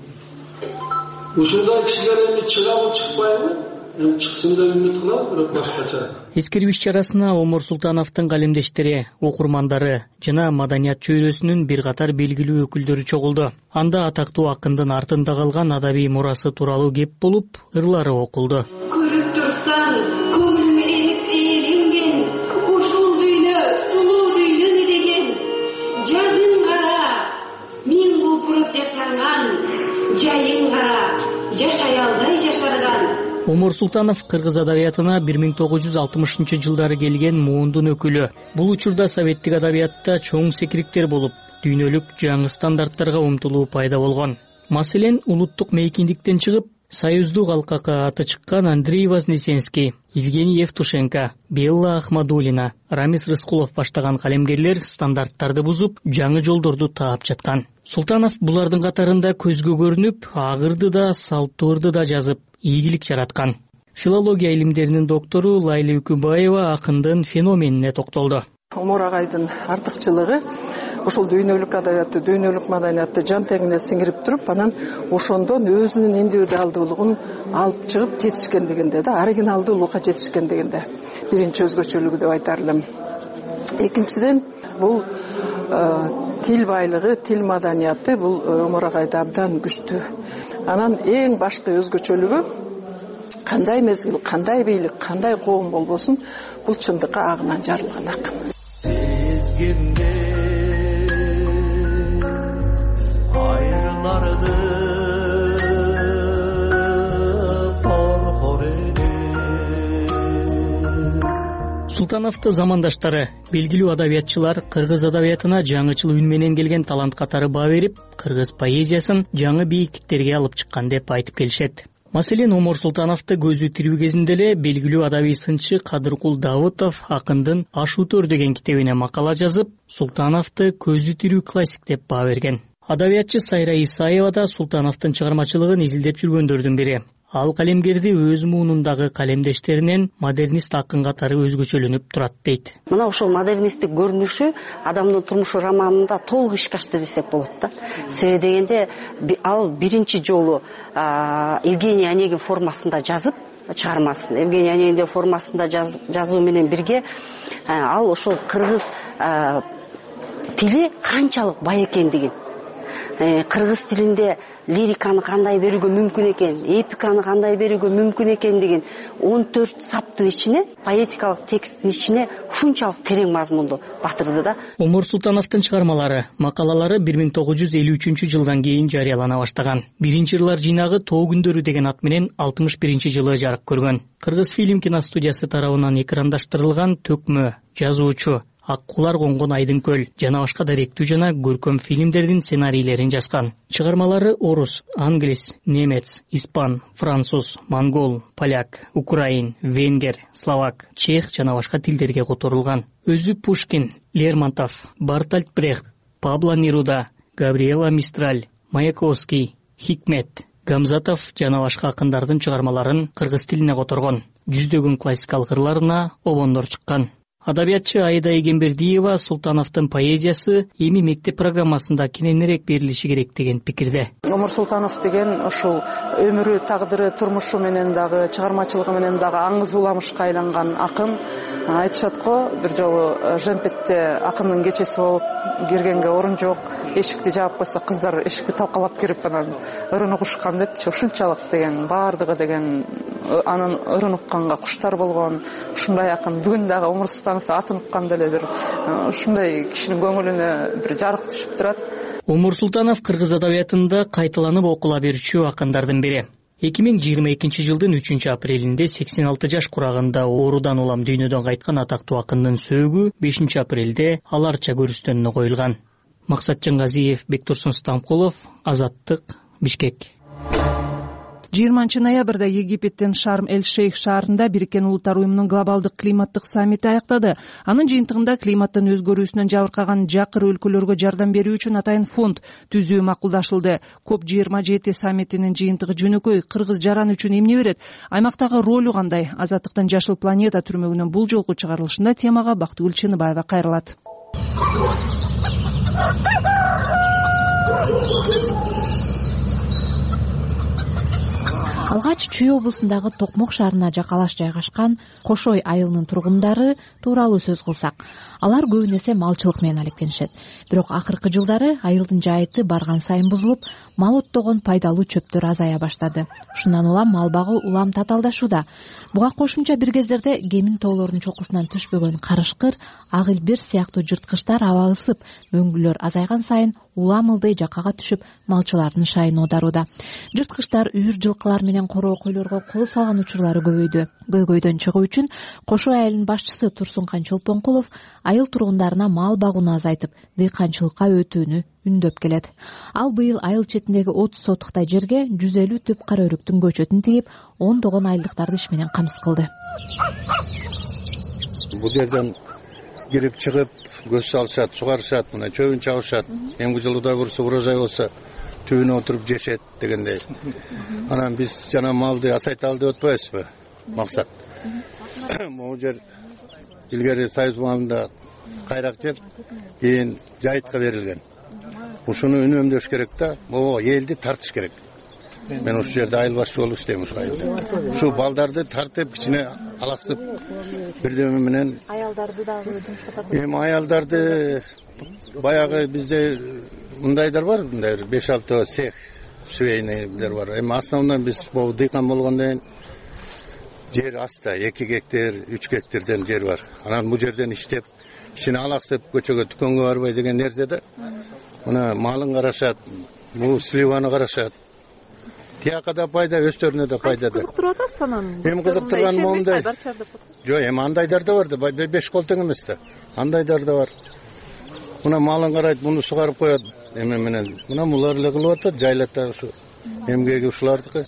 Ушундай кишилер эми чыгабы чыкпайбы? Эми чыксын деп үмүт кылабыз, бирок башкача. Эскерүү иш-чарасына Омор Султановдун калемдештери, окурмандары жана маданият чөйрөсүнүн бир катар белгилүү өкүлдөрү чогулду. Анда атактуу акындын артында калган адабий мурасы тууралуу кеп болуп, ырлары окулду. Көрүп турсаң, көңүлүм эрип ээленген, ушул дүйнө сулуу дүйнө не деген. Жазың кара, мен кулпуруп жасанган, жайың кара, жашай албай жашарган. Омор Султанов кыргыз адабиятына 1960-жылдары келген муундун өкүлү. Бул учурда советтик адабиятта чоң секириктер болуп, дүйнөлүк жаңы стандарттарга умтулуу пайда болгон. Маселен, улуттук мейкиндиктен чыгып, союздук алкакка аты чыккан Андрей Вознесенский, Евгений Евтушенко, Белла Ахмадулина, Рамис Рыскулов баштаган калемгерлер стандарттарды бузуп, жаңы жолдорду таап жаткан. Султанов булардын катарында көзгө көрүнүп, агырды да, салттуурды да жазып, ийгилик жараткан. Филология илимдеринин доктору Лайла Үкүбаева акындын феноменине токтолду. Омор агайдын артыкчылыгы ушул дүйнөлүк адабиятты, дүйнөлүк маданиятты жан тегине сиңирип туруп, анан ошондон өзүнүн индивидуалдуулугун алып чыгып жетишкендигинде да, оригиналдуулукка жетишкендигинде биринчи өзгөчөлүгү деп айтар элем. Экинчиден, бул тил байлыгы, тил маданияты бул Омор агайда абдан күчтүү. Анан эң башкы өзгөчөлүгү кандай мезгил, кандай бийлик, кандай коом болбосун, бул чындыкка агынан жарылган акын. Султановду замандаштары, белгилүү адабиятчылар кыргыз адабиятына жаңычыл үн менен келген талант катары баа берип, кыргыз поэзиясын жаңы бийиктиктерге алып чыккан деп айтып келишет. Маселен, Омор Султановду көзү тирүү кезинде эле белгилүү адабий сынчы Кадыркул Давытов акындын Аш өтөр деген китебине макала жазып, Султановду көзү тирүү классик деп баа берген. Адабиятчы Сайра Исаева да Султановдун чыгармачылыгын изилдеп жүргөндөрдүн бири. Ал калемгерди өз муунундагы калемдештеринен модернист акын катары өзгөчөлөнүп турат дейт. Мына ошол модерnisттик көрүнүшү адамдын турмушу романында толук ишке ашты десек болот да. Себеби дегенде ал биринчи жолу Евгений Онегин формасында жазып чыгармасын. Евгений Онегин формасында жазуу менен бирге ал ошол кыргыз тили канчалык бай экендигин, кыргыз тилинде лириканы кандай берүүгө мүмкүн экен, эпиканы кандай берүүгө мүмкүн экендигин 14 саптын ичине, поэтикалык тексттин ичине ушунчалык терең мазмунду батырды да. Омор Султановдун чыгармалары, макалалары 1953-жылдан кийин жарыялана баштаган. Биринчи ырлар жыйнагы Тоо күндөрү деген ат менен 61-жылы жарык көргөн. Кыргыз фильм киностудиясы тарабынан экрандаштырылган Төкмө, Жазуучу, Аккулар конгон айдын көл жана башка даректүү жана көркөм фильмдердин сценарийлерин жазган. Чыгармалары орус, англис, немец, испан, француз, монгол, поляк, украин, венгер, словак, чех жана башка тилдерге которулган. Өзү Пушкин, Лермонтов, Бартольд Брехт, Пабло Неруда, Габриэла Мистраль, Маяковский, Хикмет, Гамзатов жана башка акындардын чыгармаларын кыргыз тилине которгон. Жүздөгөн классикалык ырларына обондор чыккан. Адабиятчы Айда Эгембердиева Султановдун поэзиясы эми мектеп программасында кененирээк берилиши керек деген пикирде. Омор Султанов деген ушул өмүрү, тагдыры, турмушу менен дагы, чыгармачылыгы менен дагы аңыз уламышка айланган акын. Айтышат го, бир жолу Жемпетте акындын кечеси болуп киргенге орун жок, эшикти жаап койсо кыздар эшикти талкалап кирип анан ырын угушкан депчи. Ушунчалык деген баардыгы деген анын ырын укканга куштар болгон. Ушундай акын бүгүн дагы Омор Султановду атын укканда эле бир ушундай кишинин көңүлүнө бир жарык түшүп турат. Омор Султанов кыргыз адабиятында кайталанып окула берүүчү акындардын бири. 2022 жылдын 3-апрелинде 86 жаш курагында оорудан улам дүйнөдөн кайткан атактуу акындын сөөгү 5 апрелде аларча көрүстөнүнө коюлган. Максат Жангазиев, Бектурсун Стамкулов, Азаттык, Бишкек. 20 ноябрда Египеттин Шарм-эль-Шейх шаарында Бириккен Улуттар уюмунун глобалдык климаттык саммити аяктады. Анын жыйынтыгында климаттын өзгөрүүсүнөн жабыркаган жакыр өлкөлөргө жардам берүү үчүн атайын фонд түзүү макулдашылды. COP27 саммитинин жыйынтыгы жөнөкөй. Кыргыз жаран үчүн эмне берет? Аймактагы ролу кандай? Азаттыктын Жашыл планета түрмөгүнүн бул жолку чыгарылышында темага Бактыгүл Чыныбаева кайрылат. Алгач Чүй облусундагы Токмок шаарына жакалаш жайгашкан Кошой айылынын тургундары тууралуу сөз кылсак, алар көбүн эсе малчылык менен алектенишет. Бирок акыркы жылдары айылдын жайыты барган сайын бузулуп, мал оттогон пайдалуу чөптөр азая баштады. Ушундан улам мал багуу улам татаалдашууда. Буга кошумча бир кездерде кемин тоолордун чокусунан түшпөгөн карышкыр, ак илбир сыяктуу жырткычтар аба ысып, мөңгүлөр азайган сайын улам ылдый жакага түшүп, малчылардын шайын оодарууда. Жырткычтар үйүр жылкылар менен короо койлорго кол салган учурлары көбөйдү. Көйгөйдөн чыгуу үчүн Кошой айылынын башчысы Турсункан Чолпонкулов айыл тургундарына мал багууну азайтып, дыйканчылыкка өтүүнү үндөп келет. Ал быйыл айыл четиндеги 30 сотуктай жерге 150 түп кара өрүктүн көчөтүн тигип, ондогон айылдыктарды иш менен камсыз кылды. Бул жерден кирип чыгып, көз салышат, сугарышат, мына чөбүн чабышат. Эмки жылы да бурса урожай болсо түбүнө отуруп жешет дегендей. Анан биз жана малды асайталы деп атпайбызбы? Максат. Могу жер илгери Союз маалында кайрак жер, кийин жайытка берилген. Ушуну үнөмдөш керек да, могу элди тартыш керек. Мен ушул жерде айыл башчы болуп иштейм ушул айылда. Ушу балдарды тартып, кичине алаксып бирдеме менен Аялдарды дагы жумшатат. Аялдарды баягы бизде мындайдар бар, мындай 5-6 цех швейныйлар бар. Основной биз бул дыйкан болгондон жер аста 2 гектар, 3 гектардан жер бар. Анан бул жерден иштеп, кичине алаксып, көчөгө дүкөнгө барбай деген нерседе. Мына малын карашат, бул сливаны карашат. Тияка да пайда, өстөрүнө да пайда да. Кызыктырып атасыз анан? Эми кызыктырган момундай. Жок, эми андайдар да бар да, 5 кол тең эмес да. Андайдар да бар. Мына малын карайт, муну сугарып коет, эме менен. Мына булар эле кылып атат, жайлатта ушу эмгеги ушулардыкы.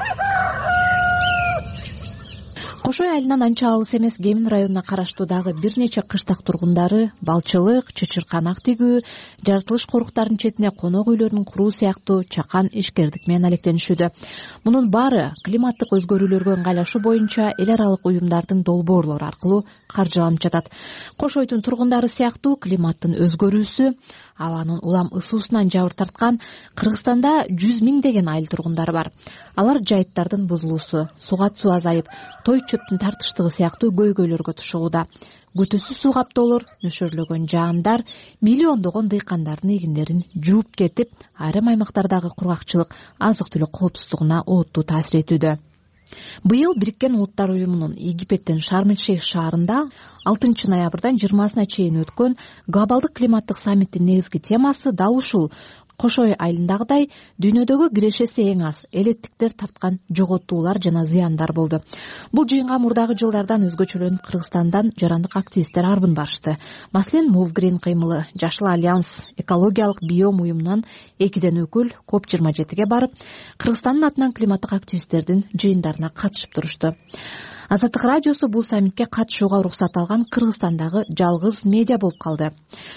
Кошой айылынан анча алыс эмес Кемин районуна караштуу дагы бир нече кыштак тургундары балчылык, чычырканак тигүү, жаратылыш коруктарынын четине конок үйлөрүн куруу сыяктуу чакан ишкердик менен алектенишүүдө. Мунун баары климаттык өзгөрүүлөргө ыңгайлашуу боюнча эл аралык уюмдардын долбоорлору аркылуу каржыланып жатат. Кошойдун тургундары сыяктуу климаттын өзгөрүүсү, абанын улам ысуусунан жабыр тарткан Кыргызстанда 100 миңдеген айыл тургундары бар. Алар жайыттардын бузулуусу, сугат суу азайып, той чөптүн тартыштыгы сыяктуу көйгөйлөргө тушулууда. Күтүүсүз суу каптоолор, нөшөрлөгөн жаандар миллиондогон дыйкандардын эгиндерин жууп кетип, айрым аймактардагы кургакчылык, азык-түлүк коопсуздугуна олуттуу таасир этүүдө. Быйыл Бириккен Улуттар уюмунун Египеттин Шарм-эль-Шейх шаарында 6 ноябрдан 20-сына чейин өткөн глобалдык климаттык саммиттин негизги темасы дал ушул. Кошой айылындагыдай дүйнөдөгү кирешеси эң аз элеттиктер тарткан жоготуулар жана зыяндар болду. Бул жыйынга мурдагы жылдардан өзгөчөлөнүп Кыргызстандан жарандык активисттер арбын барышты. Маселен, Мувгрин кыймылы, Жашыл альянс, экологиялык биом уюмунан 2ден өкүл COP27ге барып, Кыргызстандын атынан климаттык активисттердин жыйындарына катышып турушту. Азаттык радиосу бул саммитке катышууга уруксат алган Кыргызстандагы жалгыз медиа болуп калды.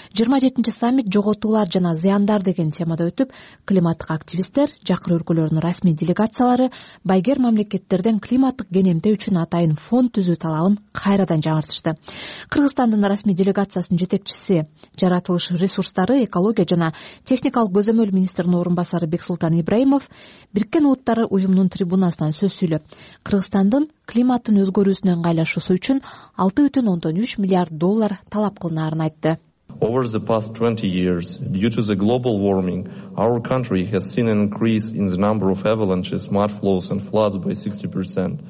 27 саммит жоготуулар жана зыяндар деген темада өтүп, климаттык активисттер, жакыр өлкөлөрүнүн расмий делегациялары байгер мамлекеттерден климаттык кенемтөө үчүн атайын фонд түзүү талабын кайрадан жаңыртышты. Кыргызстандын расмий делегациясынын жетекчиси, жаратылыш ресурстары, экология жана техникалык көзөмөл министринин орун басары Бексултан Ибраимов Бириккен Улуттар уюмунун трибунасынан сөз сүйлөп, Кыргызстандын климаттын өзгөрүүсүнө ыңгайлашуусу үчүн $6.3 миллиард талап кылынаарын айтты. Over the past 20 years, due to the global warming, our country has seen an increase in the number of avalanches, mud flows and floods by 60%.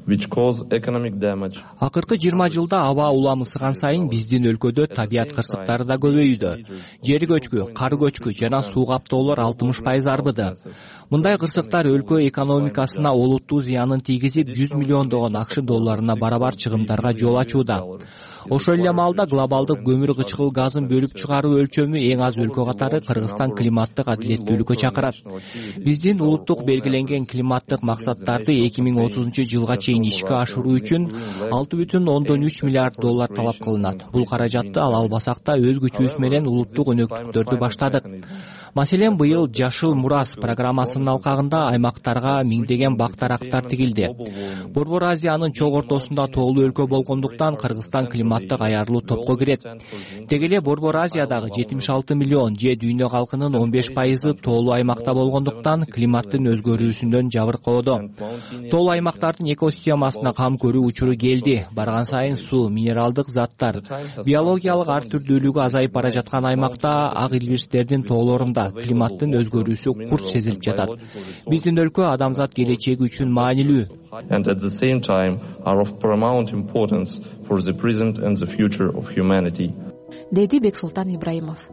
which cause economic damage. Акыркы 20 жылда аба улам ысыган сайын биздин өлкөдө табият кырсыктары да көбөйүүдө. Жер көчкү, кар көчкү жана суу каптоолор 60% арбыды. Мындай кырсыктар өлкө экономикасына олуттуу зыянын тийгизип, 100 миллиондогон акш долларына барабар чыгымдарга жол ачууда. Ошол эле маалда глобалдык көмүр кычкыл газын бөлүп чыгаруу өлчөмү эң аз өлкө катары Кыргызстан климаттык адилеттүүлүккө чакырат. Биздин улуттук белгиленген климаттык максаттарды 2030 жылга чейин ишке ашыруу үчүн 6,3 миллиард доллар талап кылынат. Бул каражатты ала албасак да өз күчүбүз менен улуттук өнөктүктөрдү баштадык. Маселен, быйыл Жашыл Мурас программасынын алкагында аймактарга миңдеген бак-дарактар тигилди. Борбор Азиянын чок ортосунда тоолуу өлкө болгондуктан Кыргызстан климаттык аярлуу топко кирет. Деги эле Борбор Азиядагы 76 миллион же дүйнө калкынын 15% тоолуу аймакта болгондуктан климаттын өзгөрүүсүнөн жабыркоодо. Тоолуу аймактардын экосистемасына кам көрүү учуру келди. Барган сайын суу, минералдык заттар, биологиялык ар түрдүүлүгү азайып бара жаткан аймакта ак илбирстердин тоолорунда климаттын өзгөрүүсү курч сезилип жатат. Биздин өлкө адамзат келечеги үчүн маанилүү. And at the same time are of paramount importance for the present and the future of humanity. Деди Бексултан Ибраимов.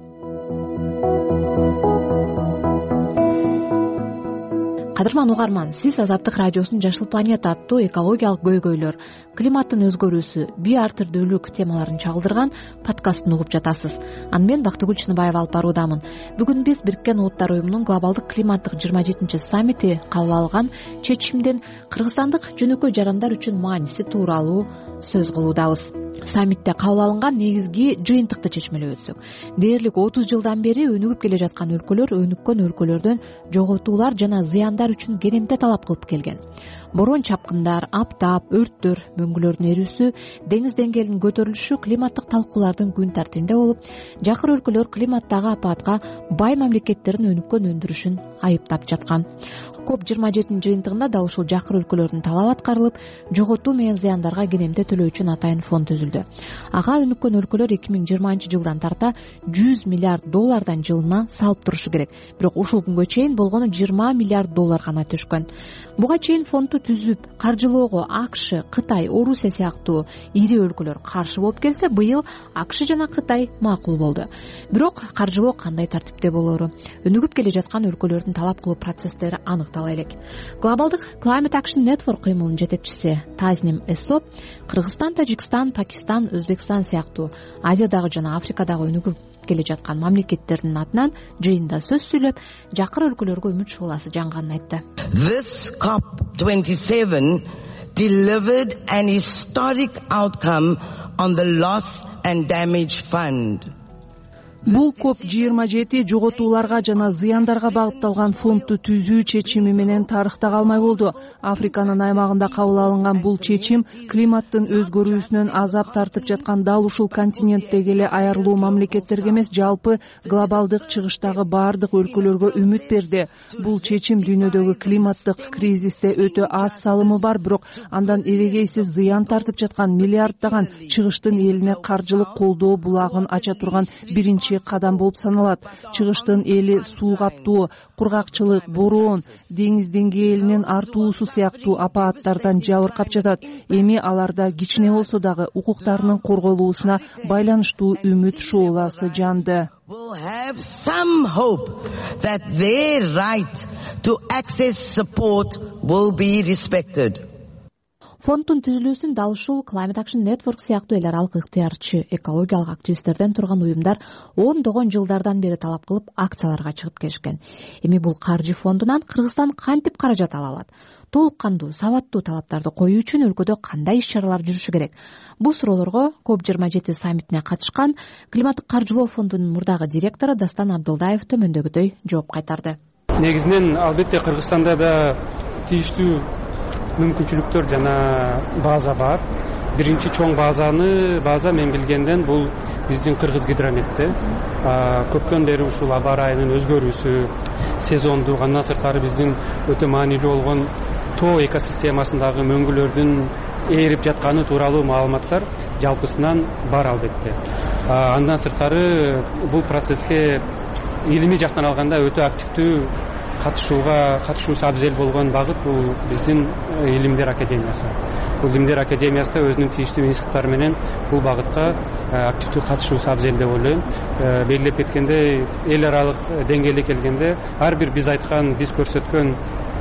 Кадырман угарман, сиз Азаттык радиосунун Жашыл планета аттуу экологиялык көйгөйлөр, климаттын өзгөрүүсү, биар түрдүүлүк темаларын чагылдырган подкастын угуп жатасыз. Аны мен Бактыгүл Чыныбаева алып баруудамын. Бүгүн биз Бириккен Улуттар уюмунун глобалдык климаттык 27 саммити кабыл алган чечимден кыргызстандык жөнөкөй жарандар үчүн мааниси тууралуу сөз кылуудабыз. Саммитте кабыл алынган негизги жыйынтыкты чечмелеп өтсөк, дээрлик 30 жылдан бери өнүгүп келе жаткан өлкөлөр өнүккөн өлкөлөрдөн жоготуулар жана зыяндар үчүн керемте талап кылып келген. Борон чапкындар, аптап, өрттөр, мөңгүлөрдүн эрүүсү, деңиз деңгээлинин көтөрүлүшү климаттык талкуулардын күн тартибинде болуп, жакыр өлкөлөр климаттагы апатка бай мамлекеттердин өнүккөн өндүрүшүн айыптап жаткан. COP27 жыйынтыгында да ушул жакыр өлкөлөрдүн талабы аткарылып, жоготуу менен зыяндарга керемте төлөө үчүн атайын фонд түзүлдү. Ага өнүккөн өлкөлөр 2020 жылдан тарта 100 миллиард доллардан жылына салып турушу керек. Бирок ушул күнгө чейин болгону 20 миллиард доллар гана түшкөн. Буга чейин фондду түзүп, каржылоого АКШ, Кытай, Орусия сыяктуу ири өлкөлөр каршы болуп келсе, быйыл АКШ жана Кытай макул болду. Бирок каржылоо кандай тартипте болору, өнүгүп келе жаткан өлкөлөрдүн талап кылуу процесстери аныктала элек. Глобалдык Climate Action Network кыймылынын жетекчиси Тазним Эссо Кыргызстан, Тажикстан, Пакистан, Өзбекстан сыяктуу Азиядагы жана Африкадагы өнүгүп келе жаткан мамлекеттердин атынан жыйында сөз сүйлөп, жакыр өлкөлөргө үмүт шууласы жанганын айтты. This COP27 delivered an historic outcome on the Loss and Damage Fund. Бул COP27 жоготууларга жана зыяндарга багытталган фондду түзүү чечими менен тарыхта калмай болду. Африканын аймагында кабыл алынган бул чечим климаттын өзгөрүүсүнөн азап тартып жаткан дал ушул континенттеги эле аярлуу мамлекеттерге эмес, жалпы глобалдык чыгыштагы баардык өлкөлөргө үмүт берди. Бул чечим дүйнөдөгү климаттык кризисте өтө аз салымы бар, бирок андан эрегейсиз зыян тартып жаткан миллиарддаган чыгыштын элине каржылык колдоо булагын ача турган биринчи кадам болуп саналат. Чыгыштын эли суу каптоо, кургакчылык, борон, деңиз деңгээлинин артуусу сыяктуу апааттардан жабыркап жатат. Эми аларда кичине болсо дагы укуктарынын корголуусуна байланыштуу үмүт шууласы жанды. Will have some hope that their right to access support will be respected. Фонддун түзүлүүсүн дал ушул Climate Action Network сыяктуу эл аралык ыктыярчы экологиялык активисттерден турган уюмдар ондогон жылдардан бери талап кылып акцияларга чыгып келишкен. Эми бул каржы фондунан Кыргызстан кантип каражат ала алат? Толук кандуу, сабаттуу талаптарды коюу үчүн өлкөдө кандай иш-чаралар жүрүшү керек? Бул суроолорго COP27 саммитине катышкан Климаттык каржылоо фондунун мурдагы директору Дастан Абдылдаев төмөндөгүдөй жооп кайтарды. Негизинен албетте Кыргызстанда да тийиштүү мүмкүнчүлүктөр жана база бар. Биринчи чоң база мен билгенден бул биздин Кыргыз гидрометте. Көптөн бери ушул аба ырайынын өзгөрүүсү, сезондук, андан сырткары биздин өтө маанилүү болгон тоо экосистемасындагы мөңгүлөрдүн ээрип жатканы тууралуу маалыматтар жалпысынан бар албетте. Андан сырткары бул процесске илимий жактан алганда өтө активдүү катышуусу абзел болгон багыт бул биздин Илимдер академиясы. бул илимдер академиясы өзүнүн тийиштүү институттары менен бул багытка активдүү катышуусу абзел деп ойлойм. Белгилеп кеткендей, эл аралык деңгээлге келгенде ар бир биз айткан, биз көрсөткөн,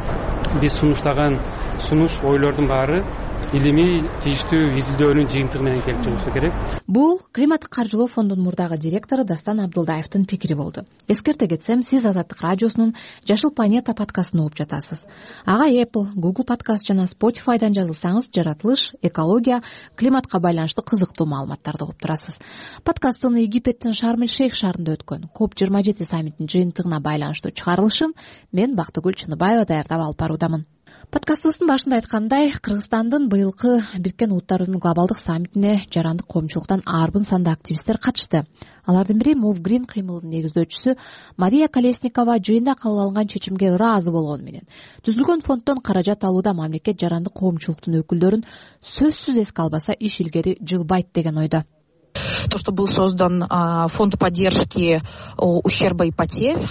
биз сунуштаган сунуш ойлордун баары илимий тийиштүү изилдөөнүн жыйынтыгы менен келип чыгышы керек. Бул климаттык каржылоо фондунун мурдагы директору Дастан Абдулдаевдин пикири болду. Эскерте кетсем, сиз Азаттык радиосунун Жашыл планета подкастын угуп жатасыз. Ага Apple, Google подкаст жана Spotify'дан жазылсаңыз, жаратылыш, экология, климатка байланыштуу кызыктуу маалыматтарды угуп турасыз. Подкасттын Египеттин Шарм-эль-Шейх шаарында өткөн COP27 саммитинин жыйынтыгына байланыштуу чыгарылышын мен Бактыгүл Чыныбаева даярдап алып баруудамын. Подкастыбыздын башында айткандай, Кыргызстандын быйылкы Бириккен Улуттар Уюмунун глобалдык саммитине жарандык коомчулуктан арбын санда активисттер катышты. Алардын бири Move Green кыймылынын негиздөөчүсү Мария Колесникова жыйында кабыл алынган чечимге ыраазы болгону менен түзүлгөн фонддон каражат алууда мамлекет жарандык коомчулуктун өкүлдөрүн сөзсүз эске албаса иш илгери жылбайт деген ойдо. То, что был создан фонд поддержки ущерба и потерь,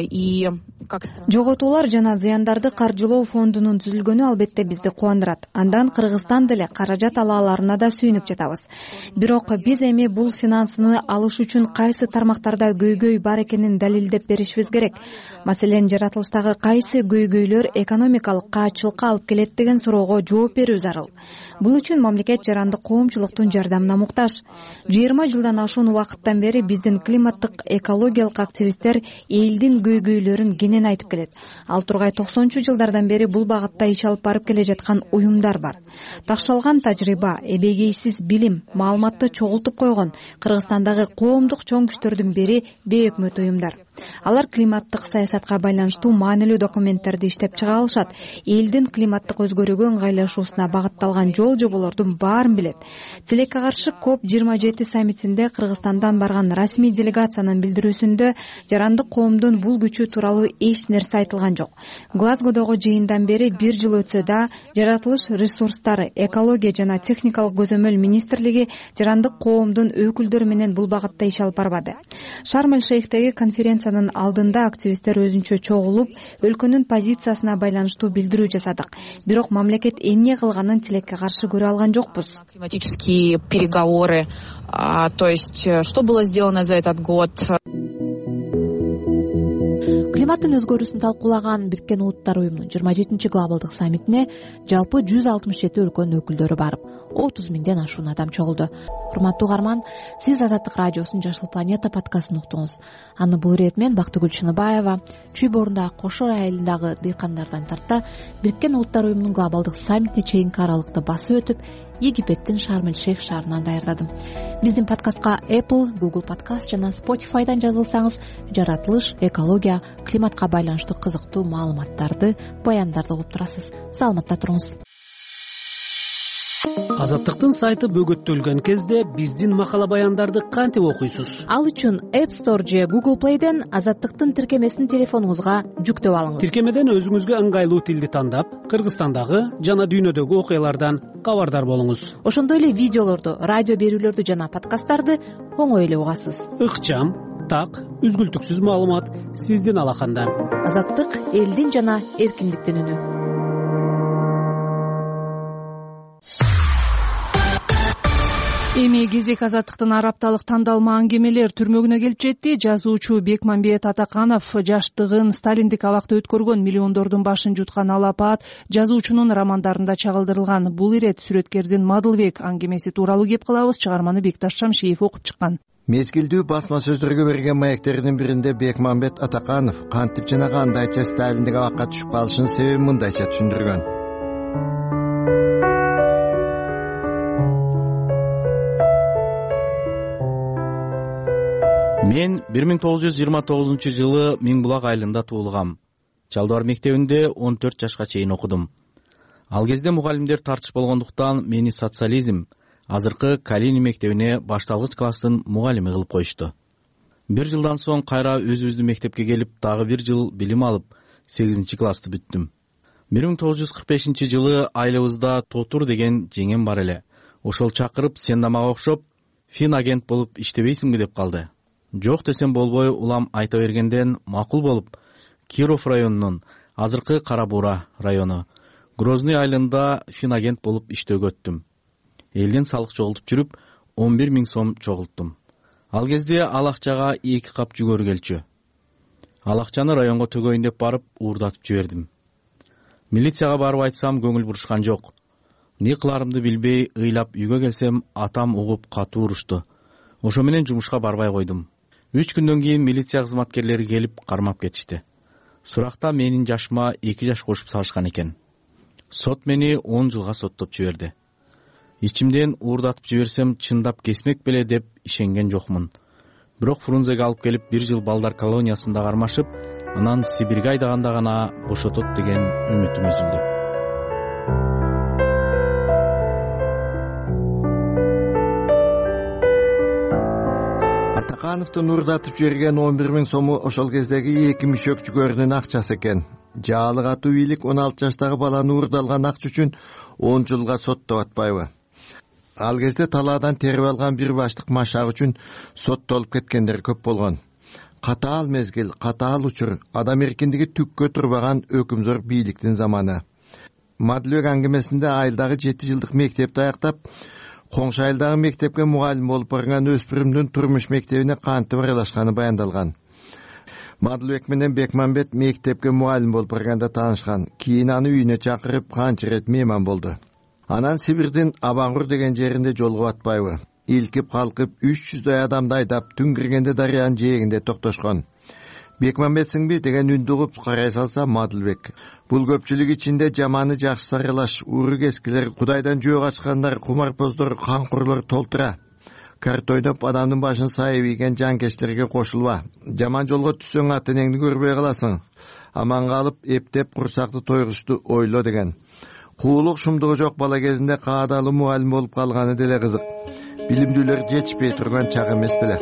и как жоготуулар жана зыяндарды каржылоо фондунун түзүлгөнү албетте бизди кубандырат. Андан Кыргызстан деле каражат ала аларына да сүйүнүп жатабыз. Бирок биз эми бул финансыны алыш үчүн кайсы тармактарда көйгөй бар экенин далилдеп беришибиз керек. Маселен, жаратылыштагы кайсы көйгөйлөр экономикалык каачылыкка алып келет деген суроого жооп берүү зарыл. Бул үчүн мамлекет жарандык коомчулуктун жардамына муктаж. 20 жылдан ашуун убакыттан бери биздин климаттык экологиялык активисттер элдин көйгөйлөрүн кенен айтып келет. Ал тургай 90-чу жылдардан бери бул багытта иш алып барып келе жаткан уюмдар бар. Такшалган тажрыйба, эбегейсиз билим, маалыматты чогултуп койгон Кыргызстандагы коомдук чоң күчтөрдүн бири бейөкмөт уюмдар. Алар климаттык саясатка байланыштуу маанилүү документтерди иштеп чыга алышат. Элдин климаттык өзгөрүүгө ыңгайлашуусуна багытталган жол жоболордун баарын билет. Тилекке каршы COP27 саммитинде Кыргызстандан барган расмий делегациянын билдирүүсүндө жарандык коомдун бул күчү тууралуу эч нерсе айтылган жок. Глазгодогу жыйындан бери 1 жыл өтсө да, жаратылыш ресурстары, экология жана техникалык көзөмөл министрлиги жарандык коомдун өкүлдөрү менен бул багытта иш алып барбады. Шарм-эль-Шейхтеги конференциянын алдында активисттер өзүнчө чогулуп, өлкөнүн позициясына байланыштуу билдирүү жасадык. Бирок мамлекет эмне кылганын тилекке каршы көрө алган жокпуз. Климатические переговоры, то есть что было сделано за этот год. Климаттын өзгөрүүсүн талкуулаган Бириккен Улуттар Уюмунун 27-чи глобалдык саммитине жалпы 167 өлкөнүн өкүлдөрү барып, 30 миңден ашуун адам чогулду. Урматтуу угарман, сиз Азаттык радиосунун Жашыл планета подкастын уктуңуз. Аны бул ирет мен Бактыгүл Чыныбаева Чүй Борундагы Кошор айылындагы дыйкандардан тарта Бириккен Улуттар Уюмунун глобалдык саммитине чейинки аралыкты басып өтүп, Египеттин Шарм-эль-Шейх шаарынан даярдадым. Биздин подкастка Apple, Google подкаст жана Spotify'дан жазылсаңыз, жаратылыш, экология, климатка байланыштуу кызыктуу маалыматтарды, баяндарды угуп турасыз. Саламатта туруңуз. Азаттыктын сайты бөгөттөлгөн кезде биздин макала баяндарды кантип окуйсуз? Ал үчүн App Store же Google Play'ден Азаттыктын тиркемесин телефонуңузга жүктөп алыңыз. Тиркемеден өзүңүзгө ыңгайлуу тилди тандап, Кыргызстандагы жана дүйнөдөгү окуялардан кабардар болуңуз. Ошондой эле видеолорду, радио берүүлөрдү жана подкасттарды оңой эле угасыз. Ыкчам, так, үзгүлтүксүз маалымат сиздин алаканда. Азаттык элдин жана эркиндиктин үнү. Эми кезек Азаттыктын ар апталык тандалма аңгемелер түрмөгүнө келип жетти. Жазуучу Бекмамбет Атаканов жаштыгын сталиндик абакта өткөргөн, миллиондордун башын жуткан алапат жазуучунун романдарында чагылдырылган. Бул ирет сүрөткердин Мадылбек аңгемеси тууралуу кеп кылабыз. Чыгарманы Бекташ Шамшиев окуп чыккан. Мезгилдүү басма сөздөргө берген маектеринин биринде Бекмамбет Атаканов кантип жана кандайча сталиндик абакка түшүп калышынын себебин мындайча түшүндүргөн. Мен 1929 жылы Миңбулак айылында туулгам. Чалдыбар мектебинде 14 жашка чейин окудум. Ал кезде мугалимдер тартыш болгондуктан мени социализм, азыркы Калини мектебине башталгыч класстын мугалими кылып коюшту. 1 жылдан соң кайра өзүбүздүн мектепке келип, дагы 1 жыл билим алып, 8 классты бүттүм. 1945 жылы айылыбызда Тотур деген жеңем бар эле. Ошол чакырып, сен да мага окшоп, фин агент болуп иштебейсиңби деп калды. Жок десем болбой, улам айта бергенден макул болуп, Киров районунун, азыркы Кара Буура району, Грозный айылында финагент болуп иштөөгө өттүм. Элден салык чогултуп жүрүп 11 000 сом чогулттум. Ал кезде ал акчага 2 кап жүгөрү келчү. Ал акчаны районго төгөйүн деп барып уурдатып жибердим. Милицияга барып айтсам көңүл бурушкан жок. Не кыларымды билбей ыйлап үйгө келсем, атам угуп катуу урушту. Ошо менен жумушка барбай койдум. 3 күндөн кийин милиция кызматкерлери келип кармап кетишти. Суракта менин жашыма 2 жаш кошуп салышкан экен. Сот мени 10 жылга соттоп жиберди. Ичимден уурдатып жиберсем чындап кесмек беле деп ишенген жокмун. Бирок Фрунзеге алып келип 1 жыл балдар колониясында кармашып, анан Сибирге айдаганда гана бошотот деген үмүтүм үзүлдү. Атакановдун уурдатып жиберген 11 000 сому ошол кездеги 2 мүшөк жүгөрүнүн акчасы экен. Жаалы катуу бийлик 16 жаштагы баланы уурдалган акча үчүн 10 жылга соттоп атпайбы? Ал кезде талаадан терип алган бир баштык машак үчүн соттолуп кеткендер көп болгон. Катаал мезгил, катаал учур, адам эркиндиги түккө турбаган өкүмзөр бийликтин заманы. Мадлбек аңгемесинде айылдагы 7 жылдык мектепти аяктап, коңшу айылдагы мектепке мугалим болуп барган өспүрүмдүн турмуш мектебине кантип аралашканы баяндалган. Мадлбек менен Бекмамбет мектепке мугалим болуп барганда таанышкан. Кийин аны үйүнө чакырып канча ирет мейман болду. Анан Сибирдин Абангур деген жеринде жолугуп атпайбы? Илкип калкып 300дөй адамды айдап түн киргенде дарыянын жээгинде токтошкон. Бекмамбетсиңби деген үндү угуп карай салса Мадлбек. Бул көпчүлүк ичинде жаманы жакшы сарылаш, урук эскилер, кудайдан жөө качкандар, кумарпоздор, канкурлар толтура. Карт ойноп адамдын башын сайып ийген жанкечтерге кошулба. Жаман жолго түссөң ат энеңди көрбөй каласың. Аман калып, эптеп курсакты тойгушту ойло деген. Куулук шумдугу жок бала кезинде каадалуу мугалим болуп калганы деле кызык. Билимдүүлөр жетишпей турган чак эмес беле.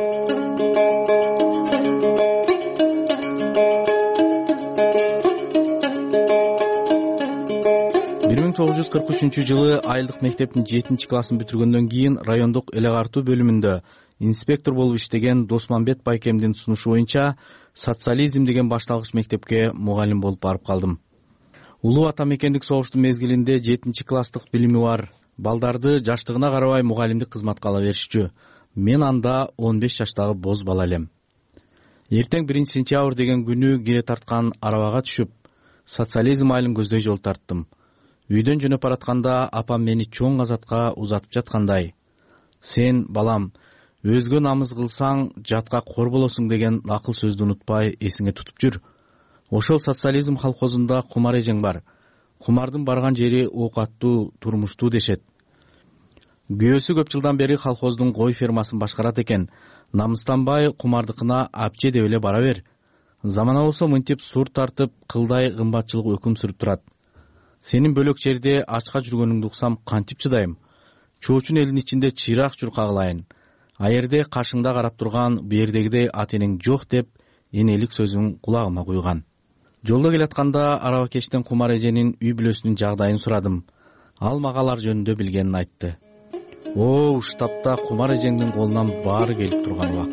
Жылы айылдык мектептин 7-классын бүтүргөндөн кийин райондук эле картуу бөлүмүндө инспектор болуп иштеген Досманбет Байкемдин сунушу боюнча социализм деген башталгыч мектепке мугалим болуп барып калдым. Улуу ата мекендик согуштун мезгилинде 7-класстык билими бар балдарды жаштыгына карабай мугалимдик кызматка ала беришчү. Мен анда 15 жаштагы боз бала элем. Эртең 1-сентябрь деген күнү кире тарткан арабага түшүп, социализм айылын көздөй жол тарттым. Үйдөн жөнөп баратканда апам мени чоң казатка узатып жаткандай: "Сен, балам, өзгө намыз кылсаң жатка кор болосуң" деген акыл сөздү унутпай эсиңе тутуп жүр. Ошол социализм колхозунда кумар эжең бар. Кумардын барган жери оокаттуу, турмуштуу дешет. Күйөөсү көп жылдан бери колхоздун кой фермасын башкарат экен. Намыстанбай кумардыкына апче деп эле бара бер. Замана болсо мынтип сур тартып, кылдай кымбатчылык өкүм сүрүп турат. Сенин бөлөк жерде ачка жүргөнүңдү уксам кантип чыдайм? Чоочун элдин ичинде чыйрак чуркагылайын. Аерде каршыңда карап турган бердегидей ата энең жок деп энелик сөзүн кулагыма куйган. Жолдо келатканда арабакечтен кумар эженин үй бүлөсүнүн жагдайын сурадым. Ал мага алар жөнүндө билгенин айтты. О, штабта кумар эжеңдин колунан баары келип турган убак.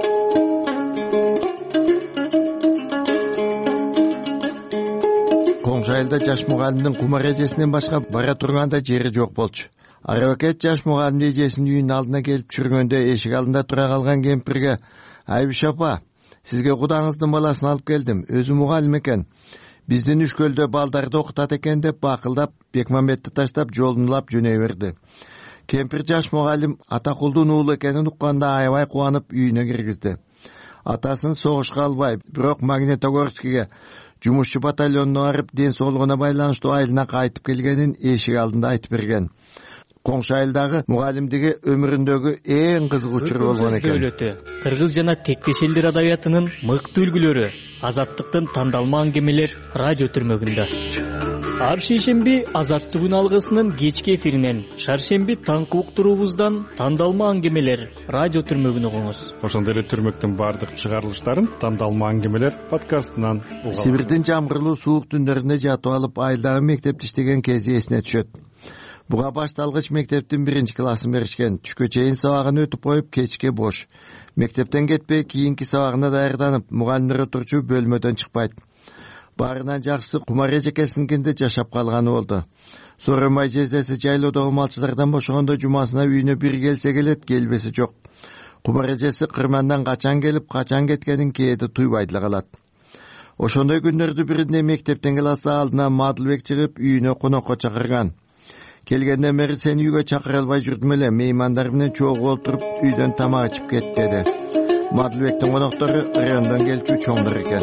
Коңшу айылда жаш мугалимдин кумар эжесинен башка бара турганда жери жок болчу. Арабакет жаш мугалимдин эжесинин үйүнүн алдына келип түшүргөндө эшик алдында тура калган кемпирге: "Айбиш апа, сизге кудаңыздын баласын алып келдим. Өзү мугалим экен. Биздин үшкөлдө балдарды окутат экен" деп бакылдап, Бекмамбетти таштап жолун улап жөнөй берди. Кемпир жаш мугалим Атакулдун уулу экенин укканда аябай кубанып үйүнө киргизди. Атасын согушка албай, бирок Магнитогорскиге жумушчу батальонуна барып, ден соолугуна байланыштуу айылына кайтып келгенин эшик алдында айтып берген. Коңшу айылдагы мугалимдиги өмүрүндөгү эң кызык учур болгон экен. Кыргыз жана тектеш элдер адабиятынын мыкты үлгүлөрү Азаттыктын тандалма аңгемелер радио түрмөгүндө. Ар шейшемби Азаттык алгысынын кечки эфиринен, шаршемби таңкы уктуруубуздан тандалма аңгемелер радио түрмөгүн угуңуз. Ошондой эле түрмөктүн баардык чыгарылыштарын тандалма аңгемелер подкастынан угуңуз. Сибирдин жамгырлуу суук түндөрүндө жатып алып айылдагы мектепти иштеген кези эсине түшөт. Буга башталгыч мектептин 1-классын беришкен. Түшкө чейин сабагын өтүп коюп, кечке бош. Мектептен кетпей, кийинки сабагына даярданып, мугалимдер отурчу бөлмөдөн чыкпайт. Баарынан жакшысы Кумар эжекесиникинде жашап калганы болду. Сооронбай жездеси жайлоодогу малчылардан бошогондо жумасына үйүнө бир келсе келет, келбеси жок. Кумар эжеси кырмандан качан келип, качан кеткенин кээде туйбай деле калат. Ошондой күндөрдүн биринде мектептен классы алдына Мадылбек чыгып, үйүнө конокко чакырган. Келгенден бери сени үйгө чакыра албай жүрдүм эле, меймандар менен чогуу отуруп үйдөн тамак ичип кет деди. Мадылбектин коноктору райондон келчү чоңдор экен.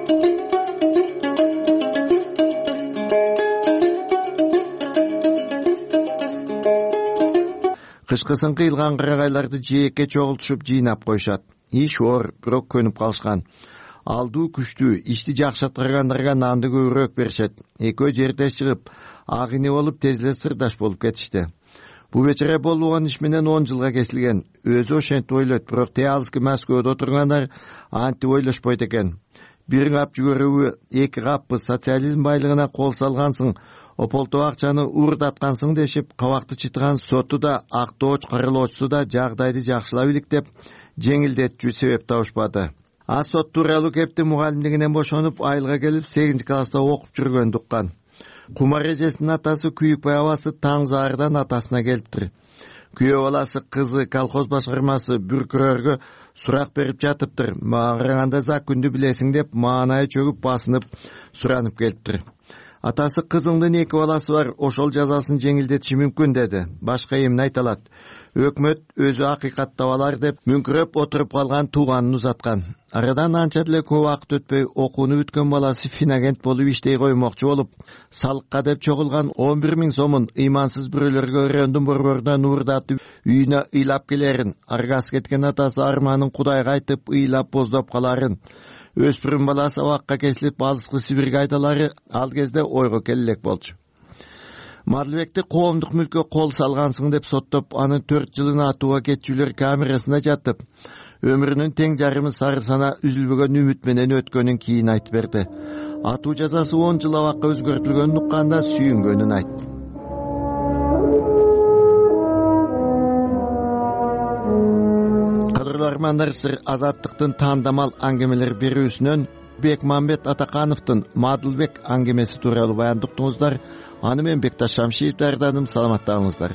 Кышкысын кыйылган кыргайларды жээкке чогултушуп жыйнап коюшат. Иш оор, бирок көнүп калышкан. Алдуу күчтүү, ишти жакшы аткаргандарга нанды көбүрөөк беришет. Экөө жердеш чыгып, агыны болуп тез эле сырдаш болуп кетишти. Бу вечере болбогон иш менен 10 жылга кесилген. Өзү ошентип ойлойт, бирок Теалский Москвада отургандар антип ойлошпойт экен. Бир кап жүгөрүбү, эки каппы социализм байлыгына кол салгансың, ополтоо акчаны уурдаткансың дешип, кабакты чытыган соту да, актооч карылоочусу да жагдайды жакшылап иликтеп, жеңилдетүүчү себеп табышпады. А сот тууралуу кепти мугалимдигинен бошонуп, айылга келип 8 класста окуп жүргөн дуккан. Кумар эжесинин атасы Күйүкбай абасы таң заардан атасына келиптир. Күйөө баласы кызы колхоз башкармасы бүркүрөргө сурак берип жатыптыр. Мага караганда закүндү билесиң деп маанайы чөгүп басынып суранып келиптир. Атасы кызыңдын 2 баласы бар, ошол жазасын жеңилдетиши мүмкүн деди. Башка эмне айта алат? Өкмөт өзү акыйкат таба алар деп мүңкүрөп отуруп калган тууганын узаткан. Арадан анча деле көп убакыт өтпөй окууну бүткөн баласы финагент болуп иштей коймокчу болуп, салыкка деп чогулган 11 000 сомун ыймансыз бирөөлөргө райондун борборунан уурдатып үйүнө ыйлап келерин, аргасы кеткен атасы арманын Кудайга айтып ыйлап боздоп каларын, өспүрүм баласы абакка кесилип алыскы Сибирге айдалары ал кезде ойго келе элек болчу. Мадылбекти коомдук мүлккө кол салгансың деп соттоп, анын 4 жылын атууга кетчүлөр камерасына жатып, өмүрүнүн тең жарымы сары сана үзүлбөгөн үмүт менен өткөнүн кийин айтып берди. Атуу жазасы 10 жыл абакка өзгөртүлгөнүн укканда сүйүнгөнүн айтты. Кадырлуу армандар, сир Азаттыктын таандамал аңгемелер берүүсүнөн Бекмамбет Атакановдун Мадылбек аңгемеси тууралуу баяндыктыңыздар. Аны мен Бекташ Шамшиев даярдадым. Саламаттаңыздар.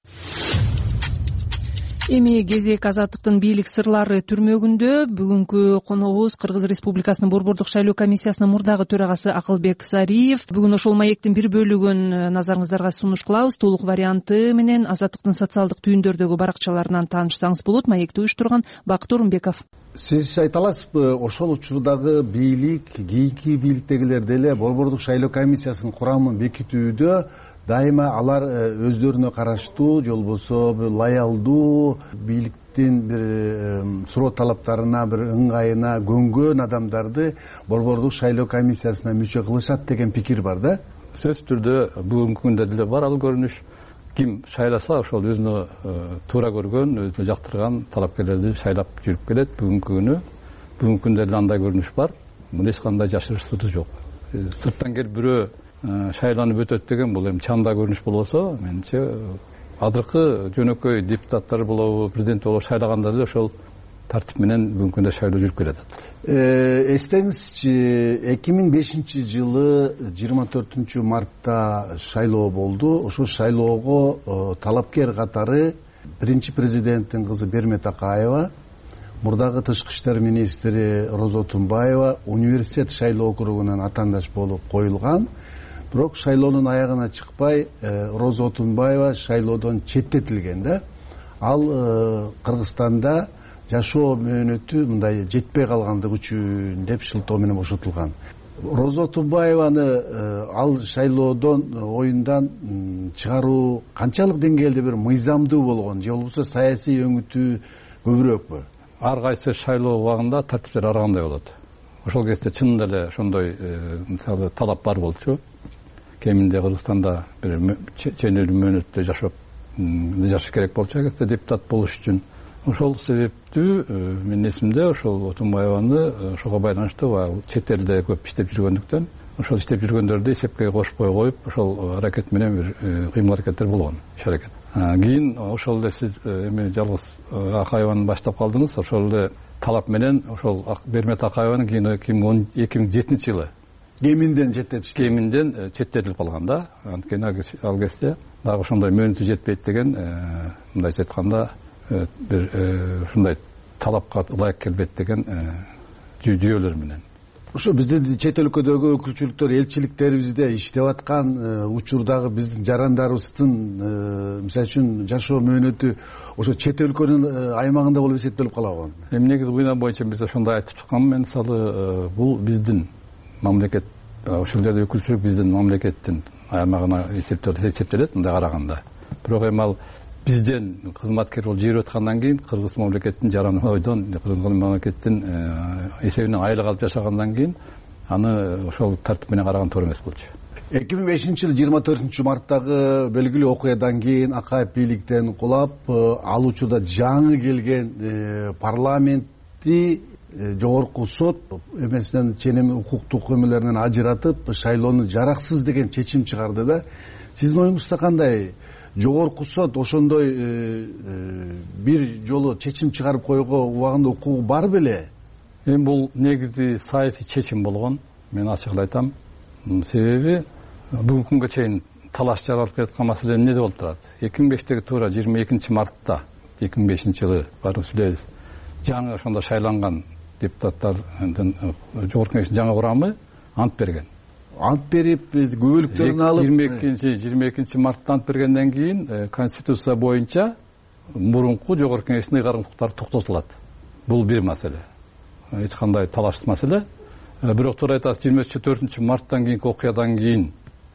Эми кезек Азаттыктын бийлик сырлары түрмөгүндө. Бүгүнкү коногубуз Кыргыз Республикасынын Борбордук шайлоо комиссиясынын мурдагы төрагасы Акылбек Сариев. Бүгүн ошол маектин бир бөлүгүн назарыңыздарга сунуш кылабыз. Толук варианты менен Азаттыктын социалдык түйүндөрдөгү баракчаларынан таанышсаңыз болот. Маекти уюштурган Бакыт Орунбеков. Сиз айта аласызбы, ошол учурдагы бийлик, кийинки бийликтегилер деле Борбордук шайлоо комиссиясынын курамын бекитүүдө дайыма алар өздөрүнө караштуу, же болбосо лоялдуу, бийликтин бир суроо талаптарына, бир ыңгайына көнгөн адамдарды Борбордук шайлоо комиссиясына мүчө кылышат деген пикир бар да. Сөзсүз түрдө бүгүнкү күндө деле бар ал көрүнүш. Ким шайласа, ошол өзүнө туура көргөн, өзүнө жактырган талапкерлерди шайлап жүрүп келет. Бүгүнкү күндө деле андай көрүнүш бар. Муну эч кандай жашырыш сыры жок. Сырттан келип бирөө шайланып өтөт деген бул эми чанда көрүнүш болбосо, менимче азыркы жөнөкөй депутаттар болобу, президент болобу шайлагандар деле ошол тартип менен бүгүнкү күндө шайлоо жүрүп келет. Эстеңизчи, 2005 жылы 24 мартта шайлоо болду. Ошол шайлоого талапкер катары биринчи президенттин кызы Бермет Акаева, мурдагы тышкы иштер министри Роза Отунбаева университет шайлоо округунан атаандаш болуп коюлган. Бирок шайлоонун аягына чыкпай, Роза Отунбаева шайлоодон четтетилген да. Ал Кыргызстанда жашоо мөөнөтү мындай жетпей калгандыгы үчүн деп шылтоо менен бошотулган. Роза Отунбаеваны ал шайлоодон оюндан чыгаруу канчалык деңгээлде бир мыйзамдуу болгон, же болбосо саясий өңүтү көбүрөөкпү? Ар кайсы шайлоо убагында тартиптер ар кандай болот. Ошол кезде чынында эле ошондой мисалы талап бар болчу. Кеминде Кыргызстанда бир ченелүү мөөнөттө жашаш керек болчу эгерде депутат болуш үчүн. Ошол себептүү менин эсимде ошол Отунбаеваны ошого байланыштуу чет элде көп иштеп жүргөндүктөн ошол иштеп жүргөндөрдү эсепке кошпой коюп, ошол аракет менен бир кыймыл аракеттер болгон, иш аракет. Кийин ошол эле сиз эми жалгыз Акаеваны баштап калдыңыз, ошол эле талап менен ошол Бермет Акаеваны кийин 2007 жылы кеминден четтетишти. Кеминден четтетилип калган да. Анткени ал кезде дагы ошондой мөөнөтү жетпейт деген, мындайча айтканда бир ушундай талапка ылайык келбейт деген жүйөлөр менен. Ошо биздин чет өлкөдөгү өкүлчүлүктөр, элчиликтерибизде иштеп аткан учурдагы биздин жарандарыбыздын мисалы үчүн жашоо мөөнөтү ошо чет өлкөнүн аймагында болуп эсептелип калабы? Негизи буйна боюнча биз ошондой айтып чыкканмын. Мен мисалы бул биздин мамлекет, ошол жерде өкүлчүлүк биздин мамлекеттин аймагына эсептелет мындай караганда. Бирок эми ал бизден кызматкер болуп жүрүп аткандан кийин кыргыз мамлекеттин жаран ойдон, кыргыз мамлекеттин эсебинен айлык алып жашагандан кийин аны ошол тартип менен караган туура эмес болчу. 2005-жылы 24-марттагы белгилүү окуядан кийин Акаев бийликтен кулап, ал учурда жаңы келген парламентти жогорку сот эмесинен ченем укуктук эмелеринен ажыратып, шайлоону жараксыз деген чечим чыгарды да. Сиздин оюңузда кандай? Жогорку сот ошондой бир жолу чечим чыгарып койууга убагында укугу бар беле? Эми бул негизи саясий чечим болгон. Мен ачык айтам. Себеби бүгүнкү күнгө чейин талаш жаралып келаткан маселе эмнеде болуп турат? 2005-теги туура 22-мартта 2005-жылы баары сүйлөйбүз. Жаңы ошондо шайланган депутаттардын жогорку кеңештин жаңы курамы ант берген. Ант берип, күбөлүктөрүн алып 22-мартта ант бергенден кийин конституция боюнча мурунку жогорку кеңештин ыйгарым укуктары токтотулат. Бул бир маселе. Эч кандай талашсыз маселе. Бирок туура айтасыз, 24-марттан кийинки окуядан кийин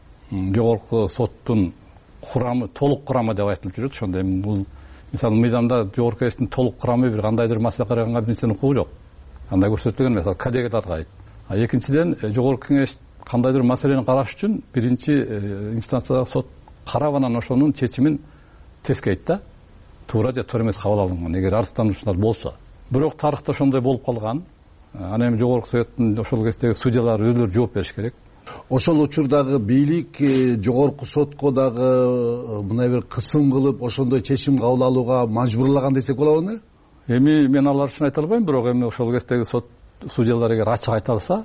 жогорку соттун курамы, толук курамы деп айтылып жүрөт. Ошондо эми бул мисалы мыйзамда жогорку кеңештин толук курамы бир кандайдыр маселе караганга бир нерсенин укугу жок. Андай көрсөтүлгөн, мисалы коллегияларга. Экинчиден, жогорку кеңеш кандайдыр маселени караш үчүн биринчи инстанциядагы сот карап анан ошонун чечимин тескейт да. Туура же туура эмес кабыл алынган, эгер арыздануучулар болсо. Бирок тарыхта ошондой болуп калган. Ана эми жогорку советтин ошол кездеги судьялары өзүлөрү жооп бериш керек. Ошол учурдагы бийлик жогорку сотко дагы мындай бир кысым кылып ошондой чечим кабыл алууга мажбурлаган десек болобу? Эми мен алар үчүн айта албайм, бирок эми ошол кездеги сот судьялар эгер ачык айта алса,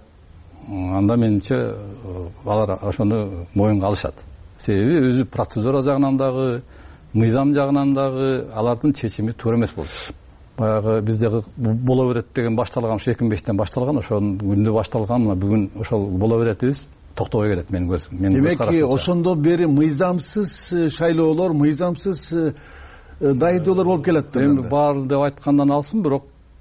анда менимче алар ошону моюнга алышат. Себеби өзү процедура жагынан дагы, мыйзам жагынан дагы алардын чечими туура эмес болду. Баягы биздеги боло берет деген башталган, ошо 2005-тен башталган, ошонун күндө башталган, мына бүгүн ошол боло беретибиз токтобой келет менин көзүм. Демек, ошондо бери мыйзамсыз шайлоолор, мыйзамсыз дайындоолор болуп келет да. Эми бар деп айткандан алсын, бирок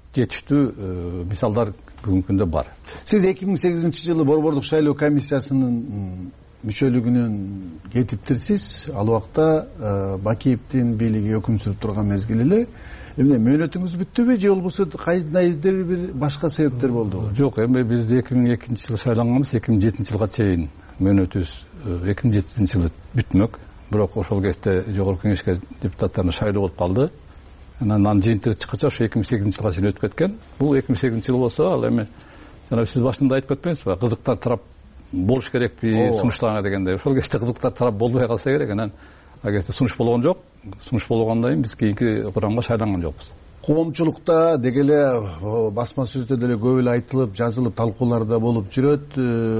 жетиштүү мисалдар бүгүнкү күндө бар. Сиз 2008-жылы Борбордук шайлоо комиссиясынын мүчөлүгүнөн кетиптирсиз. Ал убакта Бакиевдин бийлиги өкүм сүрүп турган мезгил эле. Эмне мөөнөтүңүз бүттүбү же болбосо кайдыр бир башка себептер болдубу? Жок, эми биз 2002-жылы шайланганбыз, 2007-жылга чейин мөөнөтүбүз 2007-жылы бүтмөк. Бирок ошол кезде жогорку кеңешке депутаттарын шайлоо болуп калды. Анан жыйынтыгы чыккача ошо 2008-жылга чейин өтүп кеткен. Бул 2008-жыл болсо, ал эми жана сиз башында айтып кетпеңизби, кызыктар тарап болуш керекпи сунуштарга дегендей. Ошол кезде кызыктар тарап болбой калса керек. Анан агерде сунуш болгон жок. Сунуш болгондон кийин биз кийинки курамга шайланган жокпуз. Коомчулукта деги эле басма сөздө деле көп эле айтылып, жазылып, талкууларда болуп жүрөт.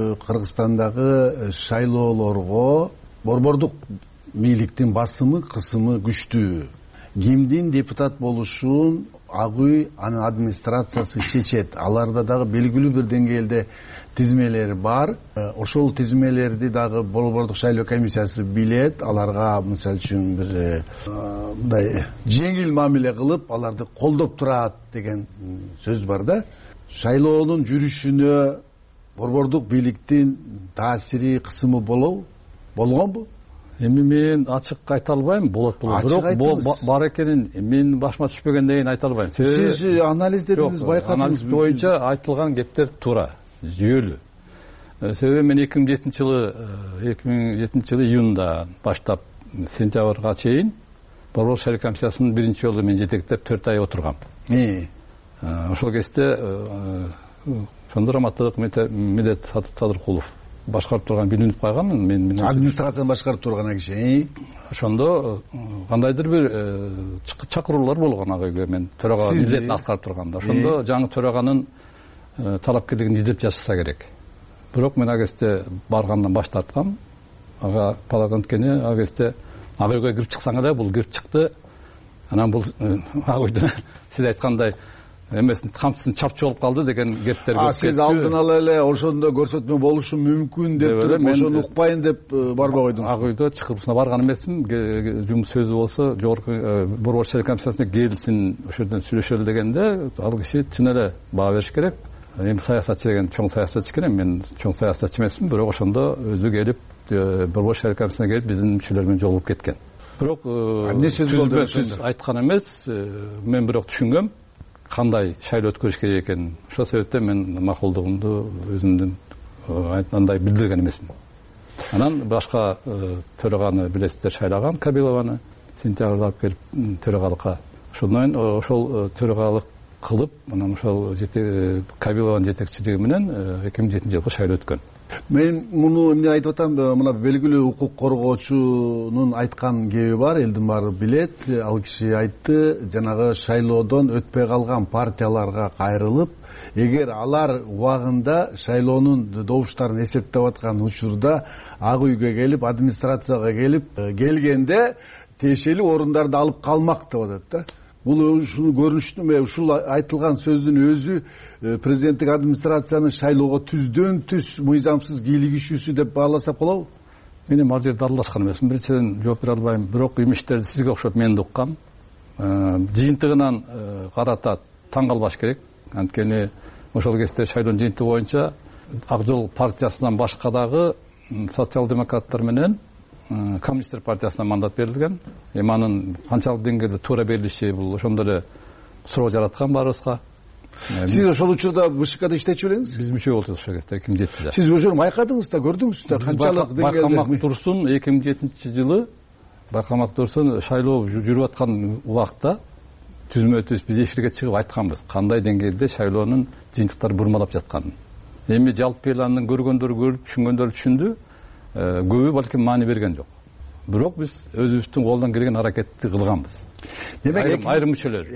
Кыргызстандагы шайлоолорго борбордук бийликтин басымы, кысымы күчтүү. Кимдин депутат болушун ак үй анын администрациясы чечет. Аларда дагы белгилүү бир деңгээлде тизмелер бар. Ошол тизмелерди дагы Борбордук шайлоо комиссиясы билет. Аларга мисалы үчүн бир мындай жеңил мамиле кылып, аларды колдоп турат деген сөз бар да. Шайлоонун жүрүшүнө борбордук бийликтин таасири, кысымы болгонбу? Эми мен ачык айта албайм, болот. Бирок бар экенин мен башыма түшпөгөндөн кийин айта албайм. Сиз анализдедиңиз, байкадыңыз. Анализ боюнча айтылган кептер туура, жүйөлүү. Себеби мен 2007-жылы июнда баштап сентябрга чейин Борбордук шайлоо комиссиясынын биринчи жолу мен жетектеп 4 ай отургам. Ошол кезде Шондураматтык Медет Садыркулов башкарып турган билинип калган. Мен администрацияны башкарып турган киши. Ошондо кандайдыр бир чакыруулар болгон агайга, мен төрага милдетин аткарып турганда. Ошондо жаңы төраганын талапкерлигин издеп жасаса керек. бирок мен ал кезде баргандан баш тарткам. Ага палатан анткени ал кезде ак үйгө кирип чыксаң эле бул кирип чыкты. Анан бул ак үйдө сиз айткандай эмесин камчысын чапчы болуп калды деген кептер көп кетти. Сиз алдын ала эле ошондо көрсөтмө болушу мүмкүн деп туруп ошону укпайын деп барбай койдуңуз. Ак үйдө чакыруусуна барган эмесмин. Жумуш сөзү болсо жогорку борбор шайлоо комиссиясына келсин, ошол жерден сүйлөшөлү дегенде ал киши чын эле баа бериш керек. Эми саясатчы деген чоң саясатчы экен, мен чоң саясатчы эмесмин, бирок ошондо өзү келип борбор шайлоо комиссиясына келип биздин мүчөлөр менен жолугуп кеткен. Бирок сөз айткан эмес, мен бирок түшүнгөм кандай шайлоо өткөрүш керек экенин. Ошол себептен мен макулдугумду өзүмдүн андай билдирген эмесмин. Анан башка төраганы билесиздер, шайлаган Кабилованы сентябрда алып келип төрагалыкка. Ошондон ошол төрагалык кылып, анан ошол Кабилованын жетекчилиги менен 2007-жылкы шайлоо өткөн. Мен муну эмне айтып атам, мына белгилүү укук коргоочунун айткан кеби бар, элдин баары билет. Ал киши айтты, жанагы шайлоодон өтпөй калган партияларга кайрылып, эгер алар убагында шайлоонун добуштарын эсептеп аткан учурда ак үйгө келип, администрацияга келип келгенде тиешелүү орундарды алып калмак деп атат да. Бул ушул көрүнүштүн, ушул айтылган сөздүн өзү президенттик администрациянын шайлоого түздөн түз мыйзамсыз кийлигишүүсү деп бааласак болобу? Мен эми ал жерде аралашкан эмесмин. Биринчиден жооп бере албайм. Бирок имиштерди сизге окшоп мен да уккам. Жыйынтыгынан карата таң калбаш керек. Анткени ошол кезде шайлоонун жыйынтыгы боюнча Ак жол партиясынан башка дагы социал-демократтар менен Коммунисттер партиясына мандат берилген. Эми анын канчалык деңгээлде туура берилиши бул ошондо эле суроо жараткан баарыбызга. Сиз ошол учурда БШКда иштечү белеңиз? Биз мүчө болдук ошол кезде 2007-жылы. Сиз ошону байкадыңыз да, көрдүңүз да, канчалык деңгээлде? Байкамак Турсун 2007-жылы Байкамак Турсун шайлоо жүрүп аткан убакта түзмө-түз биз эфирге чыгып айтканбыз, кандай деңгээлде шайлоонун жыйынтыктары бурмалап жатканын. Эми жалпы эл анын көргөндөрү көрүп, түшүнгөндөрү түшүндү. Көбү балким маани берген жок. Бирок биз өзүбүздүн колдон келген аракетти кылганбыз. Демек айрым мүчөлөр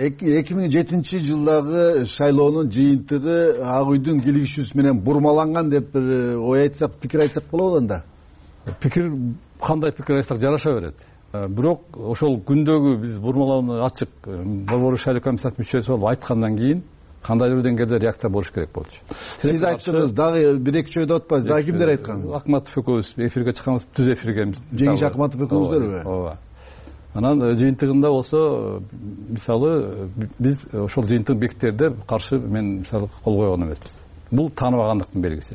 2007-жылдагы шайлоонун жыйынтыгы ак үйдүн кийлигишүүсү менен бурмаланган деп бир ой айтсак, пикир айтсак болобу анда? Пикир кандай пикир айтсак жараша берет. Бирок ошол күндөгү биз бурмалоону ачык борбор шайлоо комиссиясынын мүчөсү болуп айткандан кийин кандайдыр деңгээлде реакция болуш керек болчу. Сиз айттыңыз, дагы бир-эки жойдо атпайбыз. Дагы кимдер айткан? Акматов экөөбүз эфирге чыкканбыз, түз эфирге. Жеңиш Акматов экөөбүздөрбү? Ооба. Анан жыйынтыгында болсо, мисалы, биз ошол жыйынтыгын бекитерде каршы мен мисалы кол койгон эмеспиз. Бул тааныбагандыктын белгиси.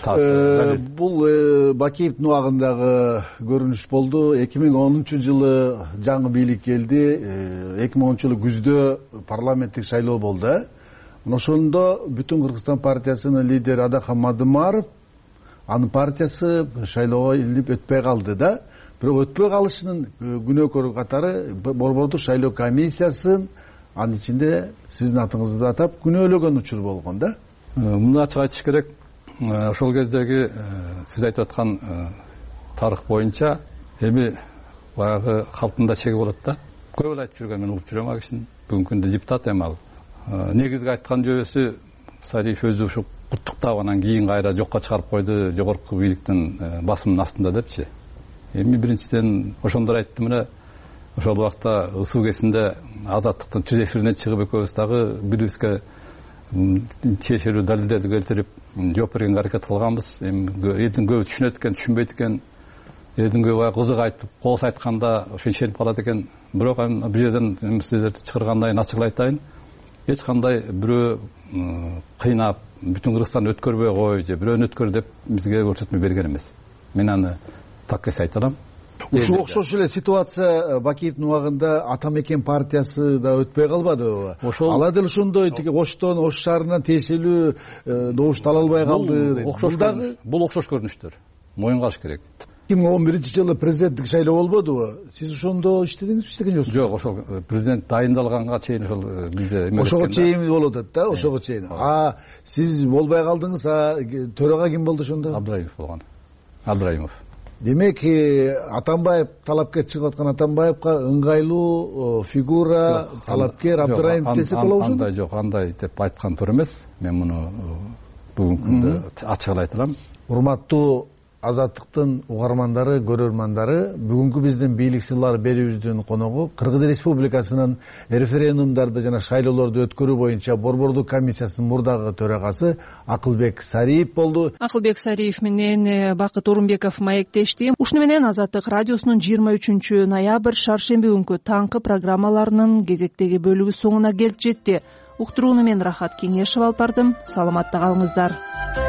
Бул Бакиевдин убагындагы көрүнүш болду. 2010-жылы жаңы бийлик келди. 2010-жылы күздө парламенттик шайлоо болду. Ошондо бүтүн Кыргызстан партиясынын лидери Адахан Мадымаров, анын партиясы шайлоого илинип өтпөй калды да. Бирок өтпөй калышынын күнөөкөрү катары борбордук шайлоо комиссиясын, анын ичинде сиздин атыңызды атап күнөөлөгөн учур болгон да. Муну ачык айтыш керек. Ошол кездеги сиз айтып аткан тарых боюнча эми баягы калпында чеги болот да. Көп эле айтып жүргөн, мен угуп жүрөм ал кишини. Бүгүнкү күндө депутат эми ал. Негизги айткан жөбөсү Сариев өзү ушу куттуктап анан кийин кайра жокко чыгарып койду, жогорку бийликтин басымынын астында депчи. Эми биринчиден ошондор айтты, мына ошол убакта ысуу кезинде Азаттыктын түз эфирине чыгып экөөбүз дагы бирибизге тиешелүү далилдерди келтирип жооп бергенге аракет кылганбыз. Эми элдин көбү түшүнөт экен, түшүнбөйт экен. Элдин көбү кызык айтып, коос айтканда ошо ишенип калат экен. Бирок бул жерден сиздерди чакыргандан кийин ачык айтайын. Эч кандай бирөө кыйнап, бүтүн Кыргызстанды өткөрбөй кой же бирөөнү өткөр деп бизге көрсөтмө берген эмес. Мен аны так эс айта алам. Ушул окшош эле ситуация Бакиевдин убагында Атамекен партиясы да өтпөй калбадыбы? Алар деле ошондой тиги Оштон, Ош шаарынан тиешелүү добушту ала албай калды. Бул окшош көрүнүштөр. Моюнга алыш керек. 2011-жылы президенттик шайлоо болбодубу? Сиз ошондо иштедиңизби, иштеген жоксуз? Жок, ошол президент дайындалганга чейин ошол бизде ошого чейин болуп атат да, ошого чейин. Сиз болбой калдыңыз, төрага ким болду ошондо? Абдыраимов болгон. Абдыраимов. Демек, Атамбаев талапкер чыгып аткан Атамбаевка ыңгайлуу фигура, талапкер Абдыраимов десе болобу? Андай жок, андай деп айткан туура эмес. Мен муну бүгүнкү күндө ачык эле айта алам. Урматтуу Азаттыктын угармандары, көрөрмандары, бүгүнкү биздин бийлик сыйлар берүүбүздүн коногу Кыргыз Республикасынын референдумдарды жана шайлоолорду өткөрүү боюнча Борбордук комиссиясынын мурдагы төрагасы Акылбек Сариев болду. Акылбек Сариев менен Бакыт Орунбеков маектешти. Ушуну менен Азаттык радиосунун 23 ноябрь шаршемби күнкү таңкы программаларынын кезектеги бөлүгү соңуна келип жетти. Уктурууну мен Рахат Кеңешев алып бардым. Саламатта калыңыздар.